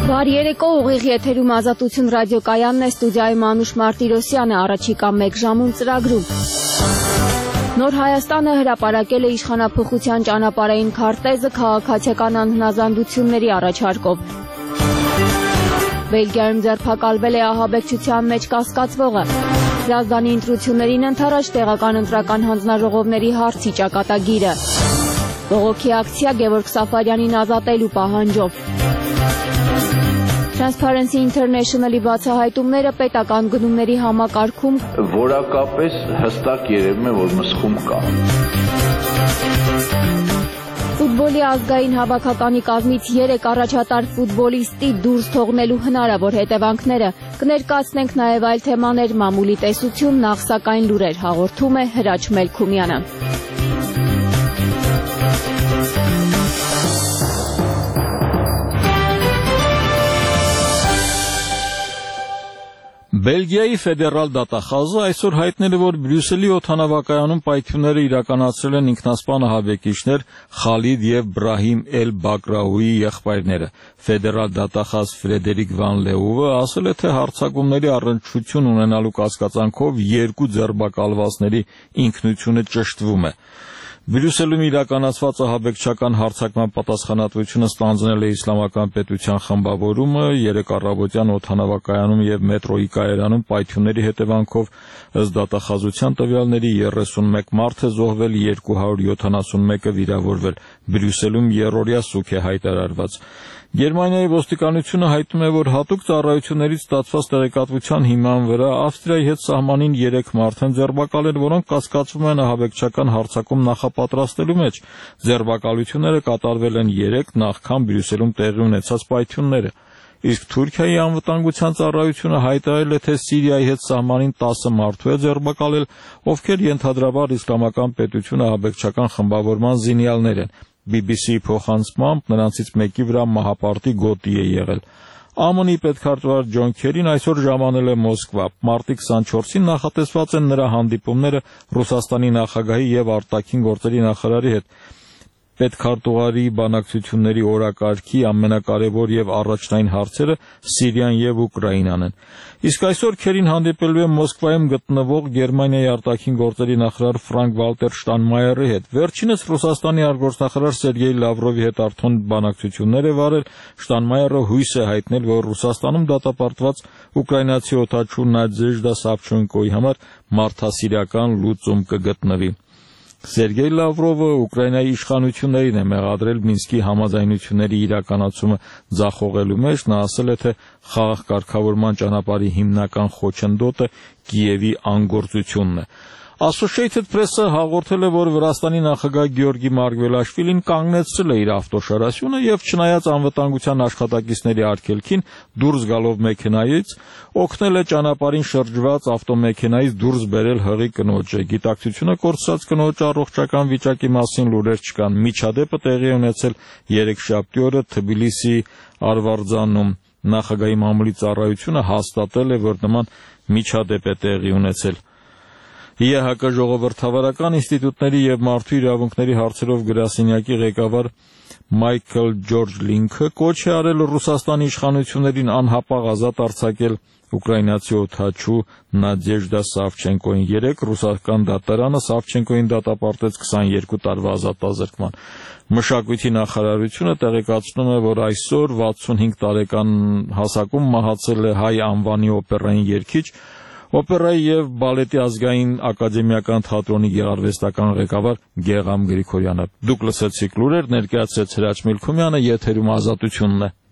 Բարի երեկո, ուղիղ եթերում Ազատություն ռադիոկայանն է, ստուդիայում Անուշ Մարտիրոսյանը, առաջիկա 1 ժամում ծրագրում։ Նոր Հայաստանը հրապարակել է իշխանափոխության ճանապարհային քարտեզը քաղաքացիական անհնազանդությունների առաջարկով։ Բելգիայում ձերբակալվել է ահաբեկչության մեջ կասկածվողը։ Հրազդանի ընտրություններին ընդառաջ տեղական ընտրական հանձնաժողովների հարցի ճակատագիրը։ Բողոքի ակցիա Գևորգ Սաֆարյանին ազատելու պահանջով։ Transparency International-ի բացահայտումները պետական գնումների համակարգում որակապես հստակ երևում է, որ մսխում կա։ Ֆուտբոլի ազգային հավաքականի կազմից 3 առաջատար ֆուտբոլիստի դուրս թողնելու հնարավոր հետևանքները կներկայացնենք նաև այլ թեմաներ, մամուլի տեսություն, նախ սակայն լուրեր հաղորդում է Հրաչ Մելքումյանը։ Բելգիայի ֆեդերալ դատախազը այսօր հայտնել է, որ Բրյուսելի օդանավակայանում պայթյունները իրականացրել են ինքնասպան ահաբեկիչներ Խալիդ եւ Բրահիմ Էլ-Բակրաուի եղբայրները։ Ֆեդերալ դատախազ Ֆրեդերիկ Վան Լեուվը ասել է, թե հարձակումների առնչություն ունենալու կասկածանքով 2 ձերբակալվածների ինքնությունը ճշտվում է։ Բրյուսելում իրականացված ահաբեկչական հարձակման պատասխանատվությունը ստանձնել է Իսլամական պետության խմբավորումը 3 առավոտյան օդանավակայանում եւ մետրոյի կայարանում պայթյունների հետևանքով ըստ դատախազության տվյալների 31 մարդ է զոհվել, 271-ը վիրավորվել։ Բրյուսելում երրորդյա սուք է հայտարարված։ Գերմանիայի ոստիկանությունը հայտնում է, որ հատուկ ծառայություններից ստացված տեղեկատվության հիման վրա Ավստրիայի հետ սահմանին 3 մարդ են ձերբակալել, որոնք կասկածվում են ահաբեկչական հարձակում նախապատրաստելու մեջ։ Ձերբակալությունները կատարվել են 3 նախքան Բրյուսելում տեղի ունեցած պայթյունները։ Իսկ Թուրքիայի անվտանգության ծառայությունը հայտարարել է, թե Սիրիայի հետ սահմանին 10 մարդու է ձերբակալել, ովքեր ենթադրաբար Իսլամական պետությունը ահաբեկչական խմբավորման զինյալներ են։ BBC-ի փոխանցմամբ նրանցից մեկի վրա մահապարտի գոտի է եղել։ ԱՄՆ-ի պետքարտուղար Ջոն Քերին այսօր ժամանել է Մոսկվա։ Մարտի 24-ին նախատեսված են նրա հանդիպումները Ռուսաստանի նախագահի եւ արտաքին գործերի նախարարի հետ։ Պետքարտուղարի բանակցությունների օրակարգի ամենակարևոր եւ առաջնային հարցերը Սիրիան եւ Ուկրաինան են։ Իսկ այսօր Քերին հանդիպելու է Մոսկվայում գտնվող Գերմանիայի արտաքին գործերի նախարար Ֆրանկ-Վալտեր Շտանմայերի հետ։ Վերջինս Ռուսաստանի արտգործնախարար Սերգեյ Լավրովի հետ արդեն բանակցություններ է վարել։ Շտանմայերը հույս է հայտնել, որ Ռուսաստանում դատապարտված ուկրաինացի օդաչու Նադեժդա Սավչենկոյի համար մարդասիրական լուծում կգտնվի։ Սերգեյ Լավրովը Ուկրաինայի իշխանություններին է մեղադրել Մինսկի համաձայնությունների իրականացումը ձախողելու մեջ։ Նա ասել է, թե խաղաղ կարգավորման ճանապարհի հիմնական խոչընդոտը Կիևի անգործությունն է։ Associated Press-ը հաղորդել է, որ Վրաստանի նախագահ Գեորգի Մարգվելաշվիլին կանգնեցրել է իր ավտոշարասյունը եւ չնայած անվտանգության աշխատակիցների արգելքին դուրս գալով մեքենայից օգնել է ճանապարհին շրջված ավտոմեքենայից դուրս բերել հղի կնոջը։ Գիտակցությունը կորցրած կնոջ առողջական վիճակի մասին լուրեր չկան։ Միջադեպը տեղի ունեցել երեքշաբթի օրը Թբիլիսիի Արվարձանում։ Նախագահի մամուլի ծառայությունը հաստատել է, որ նման միջադեպ է տեղի ունեցել։ ԵՀԿ ժողովրդավարական ինստիտուտների եւ մարդու իրավունքների հարցերով գրասենյակի ղեկավար Մայքլ Ջորջ Լինքը կոչ է արել Ռուսաստանի իշխանություններին անհապաղ ազատ արձակել ուկրաինացի օդաչու Նադեժդա Սավչենկոին։ 3 ռուսական դատարանը Սավչենկոին դատապարտեց 22 տարվա ազատազրկման։ Մշակույթի նախարարությունը տեղեկացնում է, որ այսօր 65 տարեկան հասակում մահացել է հայ անվանի օպերային երգիչ, օպերայի եւ բալետի ազգային ակադեմիական թատրոնի գեղարվեստական ղեկավար Գեգամ Գրիգորյանը։ Դուք լսեցիք լուրեր, ներկայացրեց Հրաչ Մելքումյանը, եթերում Ազատությունն է։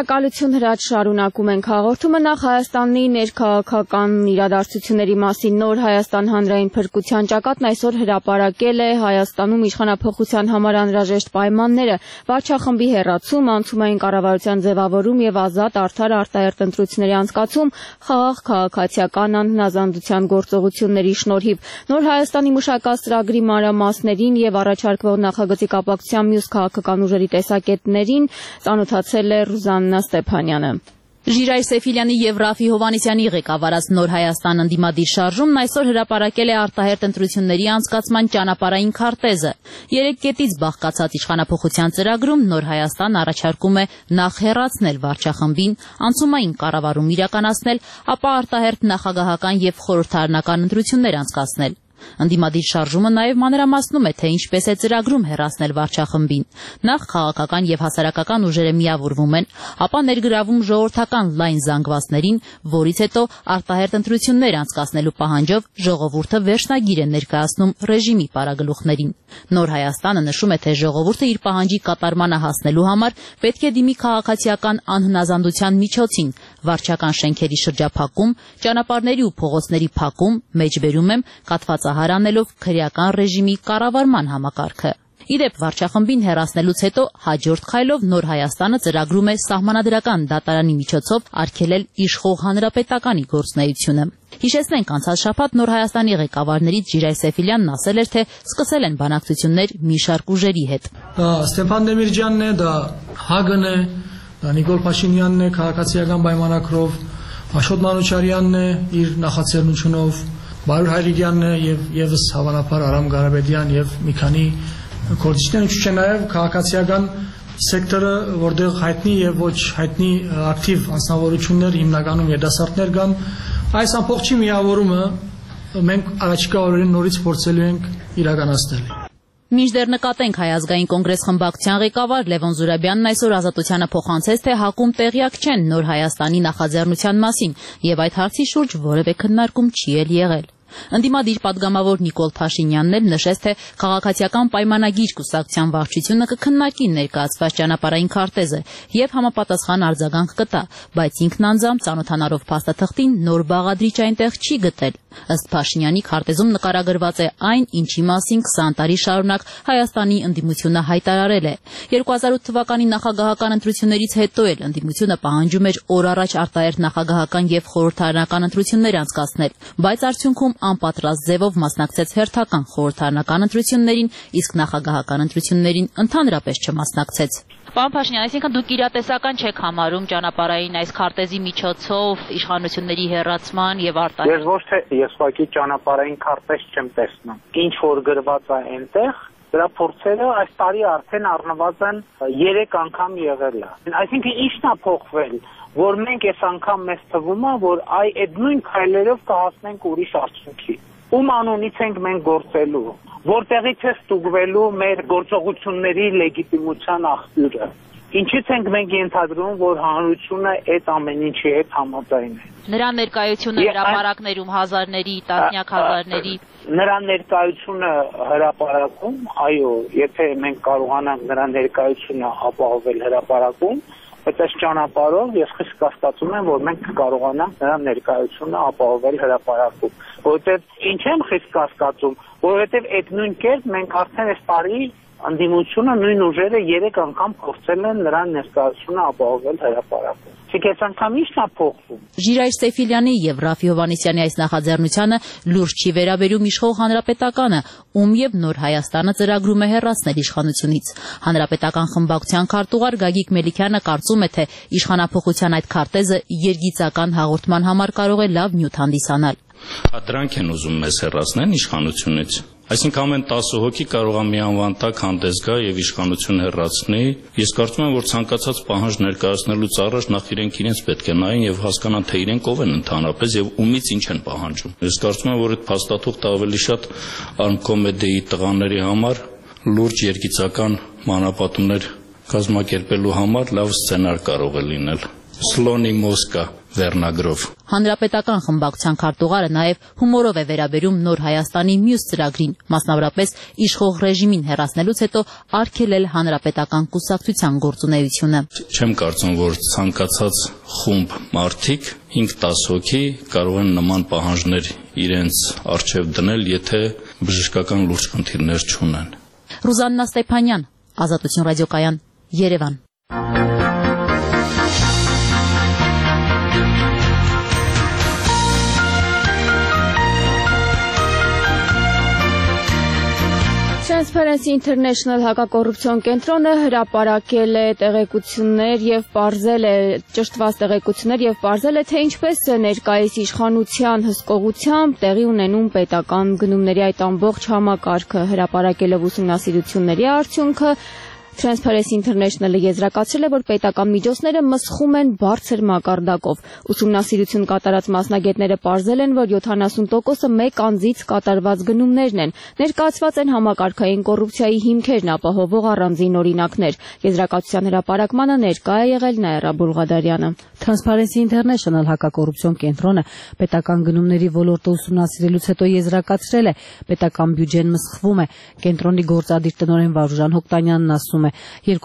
Շնորհակալություն Հրաչ, շարունակում ենք հաղորդումը։ Նախ Հայաստանի ներքաղաքական իրադարձությունների մասին նոր Հայաստան հանրային փրկության ճակատն այսօր հրապարակել է Հայաստանում իշխանափոխության համար անհրաժեշտ պայմանները, վարչախմբի հեռացում, անցումային կառավարության ձևավորում եւ ազատ արդար արտահերթ ընտրությունների անցկացում խաղաղ քաղաքացիական անհնազանդության գործողությունների շնորհիվ։ Նոր Հայաստանի մշակած ծրագրի մանրամասներին եւ առաջարկվող նախագծի կապակցությամբ մյուս քաղաքական ուժերի տեսակետներին ծանոթացել է Ռուզաննա Ստեփանյանը։ Ժիրայր Սեֆիլյանի եւ Ռաֆի Հովանեսյանի ղեկավարած Նոր Հայաստան ընդդիմադիր շարժումն այսօր հրապարակել է արտահերթ ընտրությունների անցկացման ճանապարհային քարտեզը։ 3 կետից բաղկացած իշխանափոխության ծրագրում Նոր Հայաստան առաջարկում է նախ հեռացնել վարչախմբին, անցումային կառավարում իրականացնել, ապա արտահերթ նախագահական եւ խորհրդարանական ընտրություններ անցկացնել։ Ընդդիմադիր շարժումը նաև մանրամասնում է, թե ինչպես է ծրագրում հեռացնել վարչախմբին։ Նախ քաղաքական եւ հասարակական ուժերը միավորվում են, ապա ներգրավում ժողովրդական լայն զանգվածներին, որից հետո արտահերթ ընտրություններ անցկացնելու պահանջով ժողովուրդը վերջնագիր է ներկայացնում ռեժիմի պարագլուխներին։ Նոր Հայաստանը նշում է, թե ժողովուրդը իր պահանջի կատարմանը հասնելու համար պետք է դիմի քաղաքացիական անհնազանդության միջոցին, վարչական շենքերի շրջափակում, ճանապարհների ու փողոցների փակում, մեջբերում եմ կաթվածահար անելով քրեական ռեժիմի կառավարման համակարգը։ Իդեպ վարչախմբին հեռացնելուց հետո հաջորդ քայլով Նոր Հայաստանը ծրագրում է սահմանադրական դատարանի միջոցով արգելել իշխող հանրապետականի գործունեությունը։ Հիշեցնենք, անցած շաբաթ Նոր Հայաստանի ղեկավարներից Ժիրայր Սեֆիլյանն ասել էր, թե սկսել են բանակցություններ մի շարք ուժերի հետ։ Դա Ստեփան Դեմիրճյանն է, դա ՀԱԳ-ն է, դա Նիկոլ Փաշինյանն է քաղաքացիական պայմանագրով, Աշոտ Մանուչարյանն է իր նախաձեռնությունով, Բարուր Հայրիկյանն է եւ եւս հավանաբար Արամ Ղարաբեդյան եւ մի քանի գործիչներ, ինչու՞ նաեւ քաղաքացիական սեկտորը, որտեղ հայտնի եւ ոչ հայտնի ակտիվ անձնավորություններ, հիմնականում երիտասարդներ կան, այս ամբողջի միավորումը մենք առաջիկա օրերին նորից փորձելու ենք իրականացնել։ Մինչդեռ նկատենք Հայ ազգային կոնգրես խմբակցության ղեկավար Լևոն Զուրաբյանն այսօր Ազատությանը փոխանցեց, թե ՀԱԿ-ում տեղյակ չեն Նոր Հայաստանի նախաձեռնության մասին եւ այդ հարցի շուրջ որևէ քննարկում չի եղել։ Ընդդիմադիր падգամավոր Նիկոլ Փաշինյանն էլ նշեց, թե քաղաքացիական պայմանագիր կուսակցության վարչությունը կքննարկի ներկայացված ճանապարհային քարտեզը եւ համապատասխան արձագանք կտա, բայց ինքն անձամբ ծանոթանալով փաստաթղթին նոր բաղադրիչ այնտեղ չի գտել։ Ըստ Փաշինյանի, քարտեզում նկարագրված է այն, ինչի մասին 20 տարի շարունակ Հայաստանի ընդդիմությունը հայտարարել է։ 2008 թվականի նախագահական ընտրություններից հետո էլ ընդդիմությունը պահանջում էր օր առաջ արտահերթ նախագահական եւ խորհրդարանական ընտրություններ անցկացնել, բայց արդյունքում անպատրաստ ձևով մասնակցեց հերթական խորհրդարանական ընտրություններին, իսկ նախագահական ընտրություններին ընդհանրապես չմասնակցեց։ Պարոն Փաշինյան, այսինքն դուք իրատեսական չեք համարում ճանապարհային այս քարտեզի միջոցով իշխանությունների հեռացման եւ արտահերթ։ Ես ոչ թե ես ուղղակի ճանապարհային քարտեզ չեմ տեսնում։ Ինչ որ գրված է այնտեղ, դրա փորձերը այս տարի արդեն առնվազն 3 անգամ եղել է։ Այսինքն ի՞նչն է փոխվել, որ մենք այս անգամ մեզ թվում է, որ այդ նույն քայլերով կհասնենք ուրիշ արդյունքի։ Ում անունից ենք մենք գործելու, որտեղից է ստուգվելու մեր գործողությունների լեգիտիմության աղբյուրը։ Ինչից ենք մենք ենթադրում, որ հանրությունը այդ ամեն ինչի հետ համաձայն է։ Նրա ներկայությունը հրապարակներում հազարների, տասնյակ հազարների։ Նրա ներկայությունը հրապարակում, այո, եթե մենք կարողանանք նրա ներկայությունը ապահովել հրապարակում, բայց այս ճանապարհով ես խիստ կասկածում եմ, որ մենք կկարողանանք նրա ներկայությունը ապահովել հրապարակում։ Որովհետև ինչ եմ խիստ կասկածում, որովհետև այդ նույն կերպ մենք արդեն այս տարի ընդդիմությունը նույն ուժերը 3 անգամ փորձել են նրա ներկայությունը ապահովել հրապարակում։ Իսկ այս անգամ ի՞նչն է փոխվում։ Ժիրայր Սեֆիլյանի եւ Ռաֆի Հովանեսյանի այս նախաձեռնությանը լուրջ չի վերաբերում իշխող հանրապետականը, ում եւ Նոր Հայաստանը ծրագրում է հեռացնել իշխանությունից։ Հանրապետական խմբակցության քարտուղար Գագիկ Մելիքյանը կարծում է, թե իշխանափոխության այդ քարտեզը երգիծական հաղորդման համար կարող է լավ նյութ հանդիսանալ։ Դրանք են ուզում մեզ հեռացնել իշխանությունից։ Այսինքն ամեն 10 հոգի կարող է մի անվանտակ հանդես գա եւ իշխանություն հեռացնի։ Ես կարծում եմ, որ ցանկացած պահանջ ներկայացնելուց առաջ նախ իրենց պետք է նայեն եւ հասկանան, թե իրենք ով են ընդհանրապես եւ ումից ինչ են պահանջում։ Ես կարծում եմ, որ այդ փաստաթուղթը ավելի շատ արմկոմեդիայի տղաների համար լուրջ երգիծական մանրապատումներ կազմակերպելու համար լավ սցենար կարող է լինել։ Սլոնի մոսկա վերնագրով։ Հանրապետական խմբակցության քարտուղարը նաև հումորով է վերաբերում Նոր Հայաստանի մյուս ծրագրին, մասնավորապես իշխող ռեժիմին հեռացնելուց հետո արգելել հանրապետական կուսակցության գործունեությունը։ Չեմ կարծում, որ ցանկացած խումբ մարդիկ 5-10 հոգի կարող են նման պահանջներ իրենց առջև դնել, եթե բժշկական լուրջ խնդիրներ չունեն։ Ռուզաննա Ստեփանյան, Ազատություն ռադիոկայան, Երևան։ Transparency International հակակոռուպցիոն կենտրոնը հրապարակել է տեղեկություններ եւ պարզել է ճշտված տեղեկություններ եւ պարզել է թե ինչպես ներկայիս իշխանության հսկողությամբ տեղի ունենում պետական գնումների այդ ամբողջ համակարգը հրապարակելով ուսումնասիրությունների արդյունքը Transparency International-ը եզրակացրել է, որ պետական միջոցները մսխում են բարձր մակարդակով։ Ուսումնասիրություն կատարած մասնագետները պարզել են, որ 70%-ը մեկ անձից կատարված գնումներն են։ Ներկայացված են համակարգային կոռուպցիայի հիմքերն ապահովող առանձին օրինակներ։ Եզրակացության հրապարակմանը ներկա է եղել Նաիրա Բուլղադարյանը։ Transparency International հակակոռուպցիոն կենտրոնը պետական գնումների ոլորտը ուսումնասիրելուց հետո եզրակացրել է, պետական բյուջեն մսխվում է։ Կենտրոնի գործադիր տնօրեն Վարուժան Հոկտանյանն ասում է,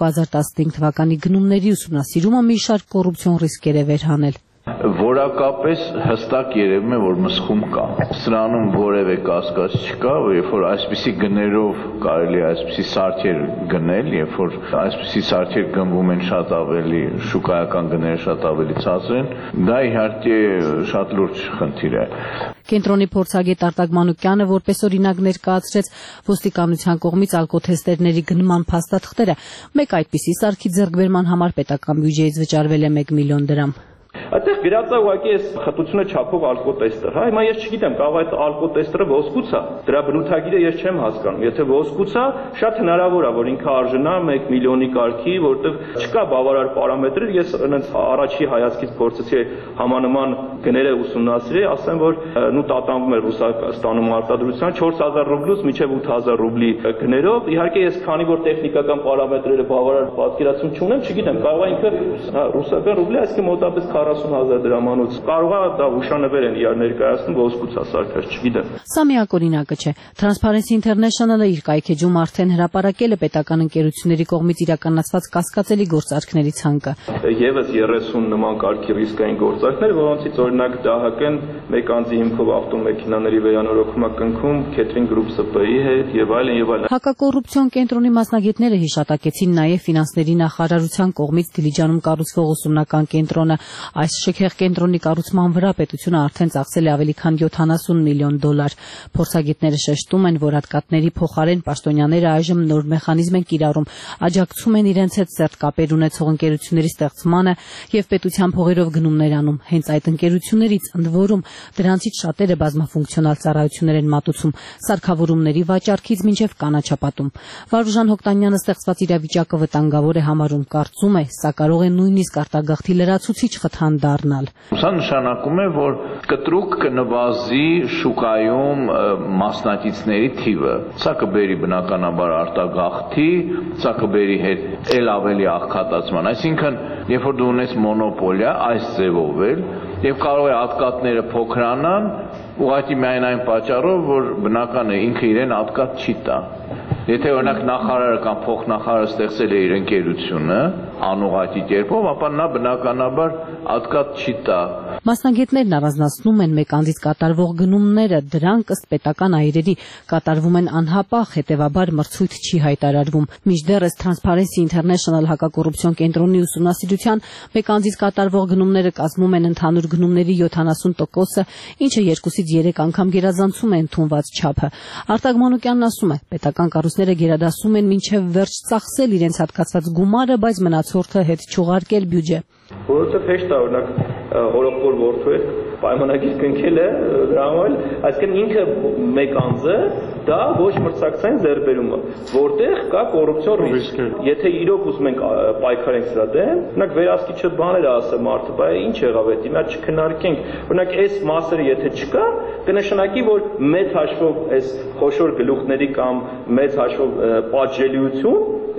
2015 թվականի գնումների ուսումնասիրումը մի շարք կոռուպցիոն ռիսկեր է վերհանել։ Որակապես հստակ երևում է, որ մսխում կա։ Սրանում որևէ կասկած չկա, երբ որ այսպիսի գներով կարելի է այսպիսի սարքեր գնել, երբ որ այսպիսի սարքեր գնվում են շատ ավելի, շուկայական գները շատ ավելի ցածր են, դա իհարկե շատ լուրջ խնդիր է։ Կենտրոնի փորձագետ Արտակ Մանուկյանը որպես օրինակ ներկայացրեց ոստիկանության կողմից ալկոթեստերների գնման փաստաթղթերը։ Մեկ այդպիսի սարքի ձեռքբերման համար պետական բյուջեից վճարվել է 1 միլիոն դրամ։ Այդտեղ գրած է ուղղակի այս խտությունը չափող ալկոտեստեր, հա, հիմա ես չգիտեմ, կարող է այդ ալկոտեստերը ոսկուց է, դրա բնութագիրը ես չեմ հասկանում, եթե ոսկուց է, շատ հնարավոր է, որ ինքը արժանա 1 միլիոնի կարգի, որտեղ չկա բավարար պարամետրեր, ես այնց առաջի հայացքից փորձեցի համանման գները ուսումնասիրել, ասեմ, որ նու տատանվում է Ռուսաստանում արտադրության 4000 ռուբլուց մինչև 8000 ռուբլի գներով, իհարկե ես քանի որ տեխնիկական պարամետրերը բավարար պատկերացում չունեմ, չգիտեմ, կարող է ինքը ռուսական ռուբլի, այսինքն մոտավորապես 40,000 դրամանոց կարող է դա հուշանվեր են իրար ներկայացնում ոսկուց ասարկած, չգիտեմ։ Սա միակ օրինակը չէ։ Transparency International-ը իր կայքեջում արդեն հրապարակել է պետական ընկերությունների կողմից իրականացված կասկածելի գործարքների ցանկը։ Եվս 30 նման կարգի ռիսկային գործարքներ, որոնցից օրինակ ԴՀԿ-ն մեկ անձի հիմքով ավտոմեքենաների վերանորոգում կնքում Catering Group ՍՊ-ի հետ եւ այլն եւ այլն։ Հակակոռուպցիոն կենտրոնի մասնագետները հիշատակեցին նաև ֆինանսների նախարարության կողմից Դիլիջանում կառուցվող ուսումնական կենտրոնը։ Այս շքեղ կենտրոնի կառուցման վրա պետությունը արդեն ծախսել է ավելի քան $70 միլիոն։ Փորձագետները շեշտում են, որ հատկատների փոխարեն պաշտոնյաները այժմ նոր մեխանիզմ են կիրառում, աջակցում են իրենց հետ սերտ կապեր ունեցող ընկերությունների ստեղծմանը եւ պետության փողերով գնումներ անում։ Հենց այդ ընկերություններից ընդ որում դրանցից շատերը բազմաֆունկցիոնալ ծառայություններ են մատուցում, սարքավորումների վաճառքից մինչև կանաչապատում։ Վարուժան Հոկտանյանը ստեղծված իրավիճակը վտանգավոր է համարում, կարծում է, սա կարող է նույնիսկ արտագաղթի լրացուցիչ խթան դառնալ։ Սա նշանակում է, որ կտրուկ կնվազի շուկայում մասնակիցների թիվը։ Սա կբերի բնականաբար արտագաղթի, սա կբերի հետ ել ավելի աղքատացման։ Այսինքն, երբ որ դու ունես մոնոպոլիա այս ձևով էլ, եւ կարող է ատկատները փոքրանան, ուղղակի միայն այն պատճառով, որ բնական է ինքը իրեն ատկատ չի տա։ Եթե օրինակ նախարարը կամ փոխնախարարը ստեղծել է իր ընկերությունը անուղղակի կերպով, ապա նա բնականաբար ատկատ չի տա։ Մասնագետներն առանձնացնում են մեկ անձից կատարվող գնումները, դրանք ըստ պետական այրերի կատարվում են անհապաղ, հետևաբար մրցույթ չի հայտարարվում։ Մինչդեռ Transparency International հակակոռուպցիոն կենտրոնի ուսումնասիրության մեկ անձից կատարվող գնումները կազմում են ընդհանուր գնումների 70%-ը, ինչը 2-ից 3 անգամ գերազանցում է ընդունված չափը։ Արտակ Մանուկյանն ասում է, պետական կառույցները գերադասում են մինչև վերջ ծախսել իրենց հատկացված գումարը, բայց մնացորդը հետ չուղարկել բյուջե։ Որովհետև հեշտ է օրինակ հորոքոր որդու հետ պայմանագիր կնքել է դրանով, այսինքն ինքը մեկ անձը դա ոչ մրցակցային ձեռքբերում է, որտեղ կա կոռուպցիոն ռիսկ։ Եթե իրոք ուզում ենք պայքարենք սրա դեմ, օրինակ վերահսկիչը բաներ ասը մարդը, բայց ինչ եղավ այդ, հիմա չքննարկենք։ Օրինակ այս մասերը եթե չկա, կնշանակի, որ մեծ հաշվով այս խոշոր գլուխների կամ մեծ հաշվով պատժելիություն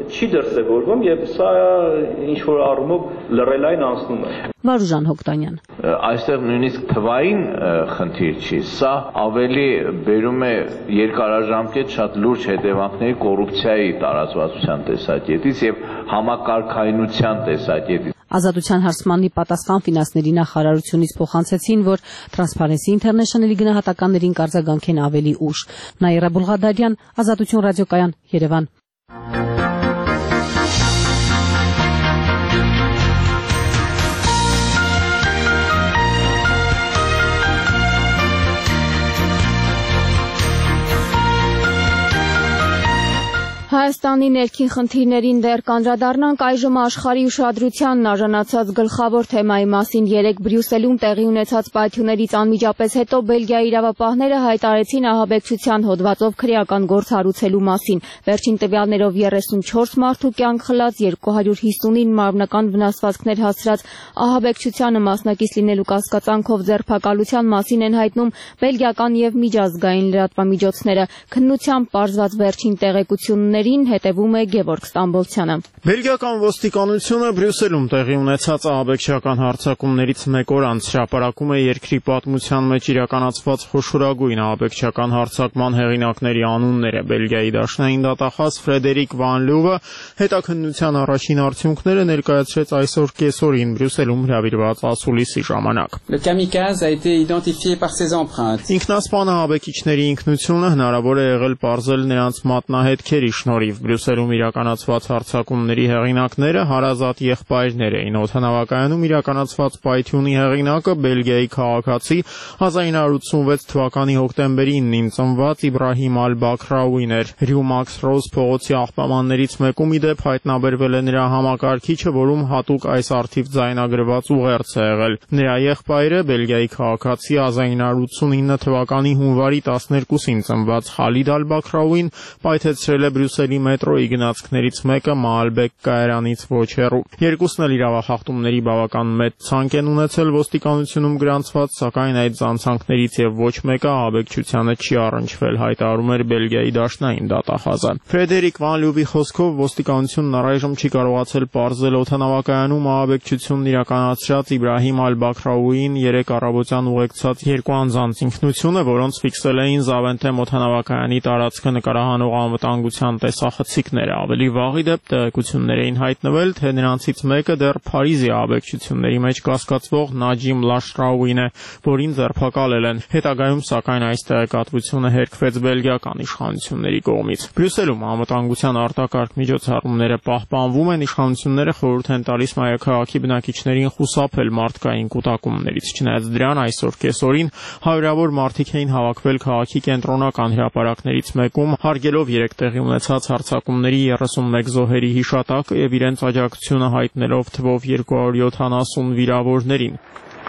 չի դրսևորվում եւ սա ինչ որ առումով լռելային անցնում է։ Մարուժան Հոկտանյան Այստեղ նույնիսկ թվային խնդիր չի, սա ավելի բերում է երկարաժամկետ շատ լուրջ հետևանքների կոռուպցիայի տարածվածության տեսակետից եւ համակարգայնության տեսակետից։ Ազատության հարցմանի պատասխան ֆինանսների նախարարությունից փոխանցեցին, որ Transparency International-ի գնահատականներին կարձագանքեն ավելի ուշ։ Նաիրա Բուլղադարյան, Ազատություն ռադիոկայան, Երևան։ Հայաստանի ներքին խնդիրներին դեռ կանդրադառնանք այժմ աշխարհի ուշադրությանն արժանացած գլխավոր թեմայի մասին երեկ Բրյուսելում տեղի ունեցած պայթյուններից անմիջապես հետո Բելգիայի իրավապահները հայտարարեցին ահաբեկչության հոդվածով քրեական գործ հարուցելու մասին։ Վերջին տվյալներով 34 մարդու կյանք խլած, 259 մարմնական վնասվածքներ հասցրած ահաբեկչությանը մասնակից լինելու կասկածանքով ձերբակալության մասին են հայտնում բելգիական եւ միջազգային լրատվամիջոցները։ Քննությամբ պարզված վերջին տեղեկություններին հետևում է Գևորգ Ստամբոլցյանը։ Բելգիական ոստիկանությունը Բրյուսելում տեղի ունեցած ահաբեկչական հարձակումներից մեկ օր անց հրապարակում է երկրի պատմության մեջ իրականացված խոշորագույն ահաբեկչական հարձակման հեղինակների անունները։ Բելգիայի դաշնային դատախազ Ֆրեդերիկ Վան Լյուվը հետաքննության առաջին արդյունքները ներկայացրեց այսօր կեսօրին Բրյուսելում հրավիրված ասուլիսի ժամանակ։ Ինքնասպան ահաբեկիչների ինքնությունը հնարավոր է եղել պարզել նրանց մատնահետքերի շնորհիվ։ Բրյուսելում իրականացված հարձակումների հեղինակները հարազատ եղբայրներ էին։ Օդանավակայանում իրականացված պայթյունի հեղինակը Բելգիայի քաղաքացի 1986 թվականի հոկտեմբերի 9-ին ծնված Իբրահիմ Ալ-Բաքրաուին էր։ Հրյու Մաքս Ռոզ փողոցի աղբամաններից մեկում ի դեպ հայտնաբերվել է նրա համակարգիչը, որում հատուկ այս արդիվ ձայնագրված ուղերձ է եղել։ Նրա եղբայրը Բելգիայի քաղաքացի 1989 թվականի հունվարի 12-ին ծնված Խալիդ Ալ-Բաքրաուին պայթեցրել է Բրյուսելի մետրոյի գնացքներից մեկը Մալբեկ կայարանից ոչ հեռու։ Երկուսն էլ իրավախախտումների բավական մեծ ցանկ են ունեցել ոստիկանությունում գրանցված, սակայն այդ ցանցանքներից եւ ոչ մեկը ահաբեկչությանը չի առնչվել, հայտարարում էր Բելգիայի դաշնային դատախազը։ Ֆրեդերիկ Վան Լյուվի խոսքով ոստիկանությունն առայժմ չի կարողացել պարզել օդանավակայանում ահաբեկչությունն իրականացրած Իբրահիմ Ալ-Բաքրաուին 3 առավոտյան ուղեկցած երկու անձանց ինքնությունը, որոնց ֆիքսել էին Զավենթեմ օդանավակայանի տարածքը նկարահանող անվտանգության տեսախցիկները։ Ավելի վաղ ի դեպ տեղեկություններ էին հայտնվել, թե նրանցից մեկը դեռ Փարիզի ահաբեկչությունների մեջ կասկածվող Նաջիմ Լաշրաուին է, որին ձերբակալել են։ Հետագայում, սակայն, այս տեղեկատվությունը հերքվեց բելգիական իշխանությունների կողմից։ Բրյուսելում անվտանգության արտակարգ միջոցառումները պահպանվում են, իշխանությունները խորհուրդ են տալիս մայրաքաղաքի բնակիչներին խուսափել մարդկային կուտակումներից։ Չնայած դրան, այսօր կեսօրին հարյուրավոր մարդիկ էին հավաքվել քաղաքի կենտրոնական հրապարակներից մեկում, հարգելով երեք տեղի ունեցած հարձակումների 31 զոհերի հիշատակը եւ իրենց աջակցությունը հայտնելով թվով 270 վիրավորներին։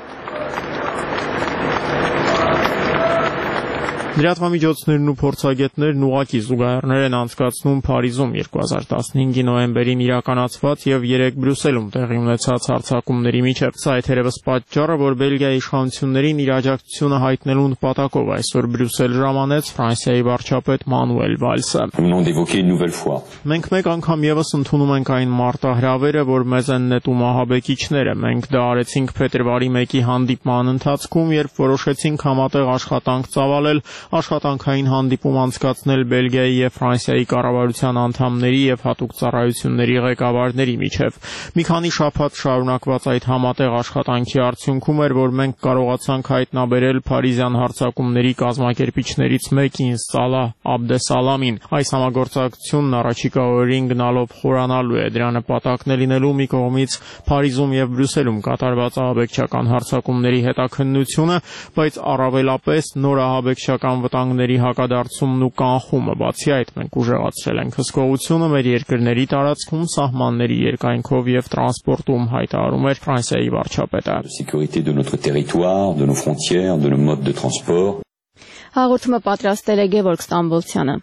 Լրատվամիջոցներն ու փորձագետներն ուղղակի զուգահեռներ են անցկացնում Փարիզում 2015-ի նոյեմբերին իրականացված եւ 3 Բրյուսելում տեղի ունեցած հարձակումների միջև։ Սա է թերևս պատճառը, որ Բելգիայի իշխանություններին իր աջակցությունը հայտնելու նպատակով այսօր Բրյուսել ժամանեց Ֆրանսիայի վարչապետ Մանուել Վալսը։ Մենք մեկ անգամ եւս ընդունում ենք այն մարտահրավերը, որ մեզ են նետում ահաբեկիչները։ Մենք դա արեցինք փետրվարի 1-ի հանդիպման ընթացքում, երբ որոշեցինք համատեղ աշխատանք ծավալել, աշխատանքային հանդիպում անցկացնել Բելգիայի եւ Ֆրանսիայի կառավարության անդամների եւ հատուկ ծառայությունների ղեկավարների միջև։ Մի քանի շաբաթ շարունակված այդ համատեղ աշխատանքի արդյունքում էր, որ մենք կարողացանք հայտնաբերել Փարիզյան հարձակումների կազմակերպիչներից մեկին Սալահ Աբդեսալամին։ Այս համագործակցությունն առաջիկա օրերին գնալով խորանալու է։ Դրա նպատակն է լինելու մի կողմից Փարիզում եւ Բրյուսելում կատարված ահաբեկչական հարձակումների հետաքննությունը, բայց առավելապես նոր ահաբեկչական վտանգների հակադարձումն ու կանխումը։ Բացի այդ, մենք ուժեղացրել ենք հսկողությունը մեր երկրների տարածքում, սահմանների երկայնքով եւ տրանսպորտում, հայտարարում էր Ֆրանսիայի վարչապետը։ Հաղորդումը պատրաստել է Գևորգ Ստամբոլցյանը։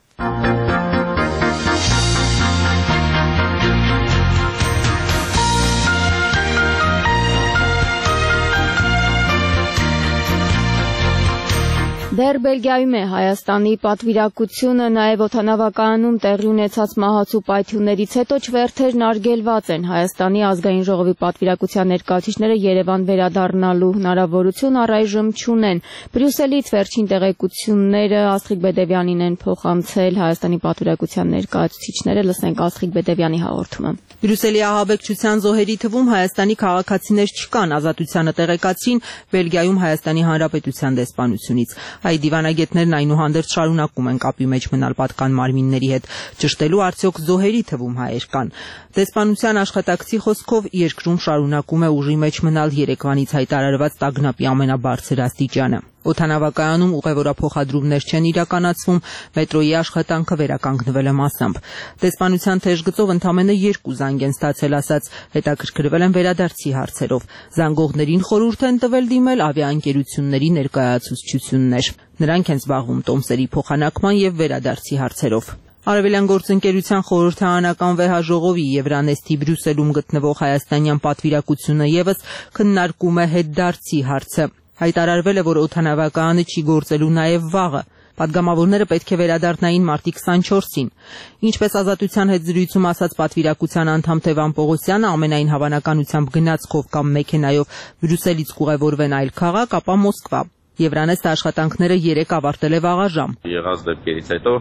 Դեռ Բելգիայում է Հայաստանի պատվիրակությունը, նաև օդանավակայանում տեղի ունեցած մահացու պայթյուններից հետո չվերթերն արգելված են։ Հայաստանի ազգային ժողովի պատվիրակության ներկայացուցիչները Երևան վերադառնալու հնարավորություն առայժմ չունեն։ Բրյուսելից վերջին տեղեկությունները Աստղիկ Բեդևյանին են փոխանցել Հայաստանի պատվիրակության ներկայացուցիչները։ Լսենք Աստղիկ Բեդևյանի հաղորդումը։ Բրյուսելի ահաբեկչության զոհերի թվում Հայաստանի քաղաքացիներ չկան, ազատությանը տեղեկացրին Բելգիայում Հայաստանի Հանրապետության դեսպանությունից։ Այդ դիվանագետներն այնուհանդերձ շարունակում են կապի մեջ մնալ պատկան մարմինների հետ, ճշտելու արդյոք զոհերի թվում հայեր կան։ Դեսպանության աշխատակցի խոսքով երկրում շարունակում է ուժի մեջ մնալ Երևանից հայտարարված տագնապի ամենաբարձր աստիճանը։ Օդանավակայանում ուղևորափոխադրումներ չեն իրականացվում, մետրոյի աշխատանքը վերականգնվել է մասամբ։ Դեսպանության թեժգծով ընդամենը 2 զանգ են ստացել, ասաց, հետաքրքրվել են վերադարձի հարցերով։ Զանգողներին խորհուրդ են տվել դիմել ավիաընկերությունների ներկայացուցչություններ։ Նրանք են զբաղվում տոմսերի փոխանակման եւ վերադարձի հարցերով։ Արևելյան գործընկերության խորհրդարանական վեհաժողովի Եվրանեստի Բրյուսելում գտնվող հայաստանյան պատվիրակությունը եւս քննարկում է հետդարձի հարցը։ Հայտարարվել է, որ օդանավակայանը չի գործելու նաև վաղը։ Պատգամավորները պետք է վերադառնային մարտի 24-ին։ Ինչպես Ազատության հետ զրույցում ասաց պատվիրակության անդամ Թևան Պողոսյանը, ամենայն հավանականությամբ գնացքով կամ մեքենայով Բրյուսելից կուղևորվեն այլ քաղաք, ապա Մոսկվա։ Եվրանեստը աշխատանքները 3 ավարտել է վաղաժամ։ Եղած դեպքերից հետո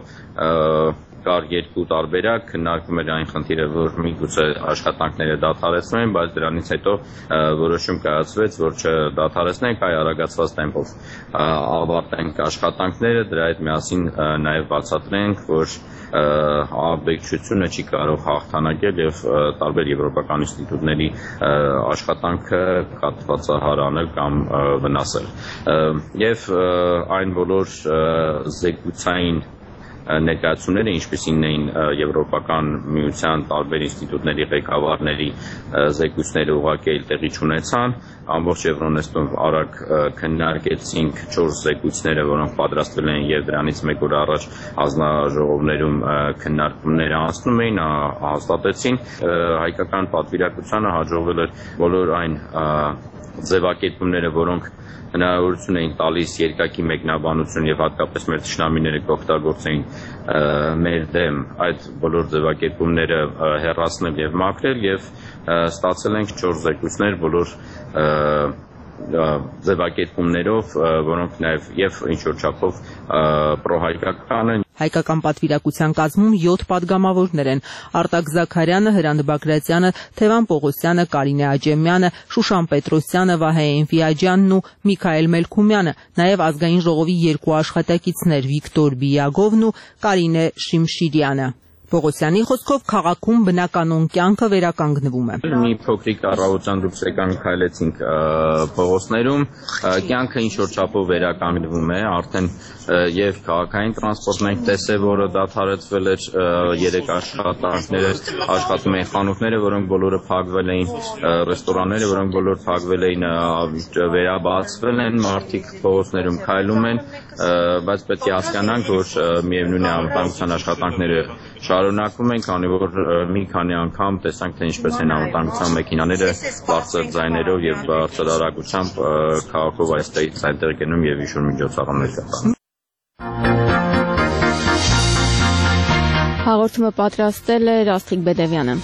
կար 2 տարբերակ, քննարկում էր այն խնդիրը, որ միգուցե աշխատանքները դադարեցնեն, բայց դրանից հետո որոշում կայացվեց, որ չդադարեցնենք, այլ արագացված տեմպով ավարտենք աշխատանքները, դրա հետ միասին նաև բացատրենք, որ ահաբեկչությունը չի կարող հաղթանակել եւ տարբեր եվրոպական ինստիտուտների աշխատանքը կաթվածահարանել կամ վնասել։ Եվ այն բոլոր զեկուցային ներկայացումները, ինչպիսին էին Եվրոպական միության տարբեր ինստիտուտների ղեկավարների զեկույցները ուղղակի տեղի չունեցան, ամբողջ Եվրոնեստում արագ քննարկեցինք 4 զեկույցները, որոնք պատրաստվել են եւ դրանից 1 օր առաջ հանձնաժողովներում քննարկումները անցնում էին, հաստատեցին հայկական պատվիրակությանը հաջողվել էր բոլոր այն ձևակերպումները, որոնք հնարավորություն էին տալիս երկակի մեկնաբանություն եւ հատկապես մեր թշնամիները կօգտագործեին մեր դեմ այդ բոլոր ձևակերպումները հեռացնել եւ մաքրել եւ ստացել ենք 4 զեկույցներ բոլոր ձևակերպումներով, որոնք նաև եւ ինչ-որ չափով պրոհայկական են։ Հայկական պատվիրակության կազմում 7 պատգամավորներ են՝ Արտակ Զաքարյանը, Հրանտ Բագրատյանը, Թևան Պողոսյանը, Կարինե Աջեմյանը, Շուշան Պետրոսյանը, Վահե Էնֆիաջյանն ու Միքայել Մելքումյանը, նաև ազգային ժողովի 2 աշխատակիցներ՝ Վիկտոր Բիագովն ու Կարինե Շիմշիրյանը։ Պողոսյանի խոսքով քաղաքում բնականոն կյանքը վերականգնվում է։ Մի փոքրիկ առավոտյան դուրս եկանք, քայլեցինք փողոցներում, կյանքը ինչ-որ չափով վերականգնվում է, արդեն եւ քաղաքային տրանսպորտն ենք տեսել, որը դադարեցվել էր, 3 աշխատանքները աշխատում էին, խանութները, որոնք բոլորը փակվել էին, ռեստորանները, որոնք բոլոր փակվել էին, վերաբացվել են, մարդիկ փողոցներում քայլում են, բայց պետք է հասկանանք, որ միևնույն է անվտանգության աշխատանքները շարունակվում են, քանի որ մի քանի անգամ տեսանք, թե ինչպես են անվտանգության մեքենաները բարձր ձայներով եւ բարձր արագությամբ քաղաքով այստեղից այնտեղ գնում եւ ինչ-որ միջոցառումներ կատարում։ Հաղորդումը պատրաստել է Աստղիկ Բեդևյանը։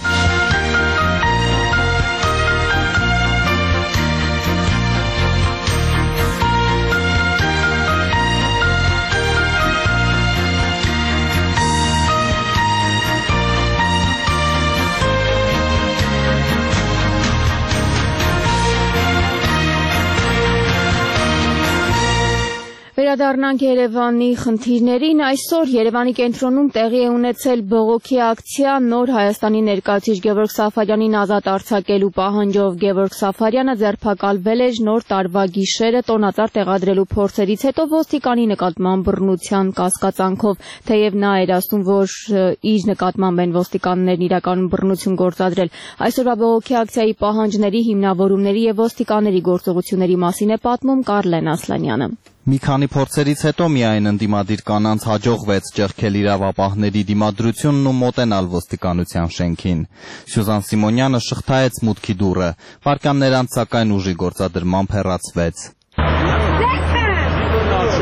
Վերադառնանք Երևանի խնդիրներին։ Այսօր Երևանի կենտրոնում տեղի է ունեցել բողոքի ակցիա նոր Հայաստանի ներկայացուցիչ Գևորգ Սաֆարյանին ազատ արձակելու պահանջով։ Գևորգ Սաֆարյանը ձերբակալվել էր նոր տարվա գիշերը տոնածառ տեղադրելու փորձերից հետո ոստիկանի նկատմամբ բռնության կասկածանքով, թեև նա էր ասում, որ իր նկատմամբ են ոստիկաններն իրականում բռնություն գործադրել։ Այսօրվա բողոքի ակցիայի պահանջների, հիմնավորումների եւ ոստիկանների գործողությունների մասին է պատմում Կարլեն Ասլանյանը։ Մի քանի փորձերից հետո միայն ընդդիմադիր կանանց հաջողվեց ճեղքել իրավապահների դիմադրությունն ու մոտենալ ոստիկանության շենքին։ Սյուզան Սիմոնյանը շղթայեց մուտքի դուռը, վայրկյաններ անց սակայն ուժի գործադրմամբ հեռացվեց։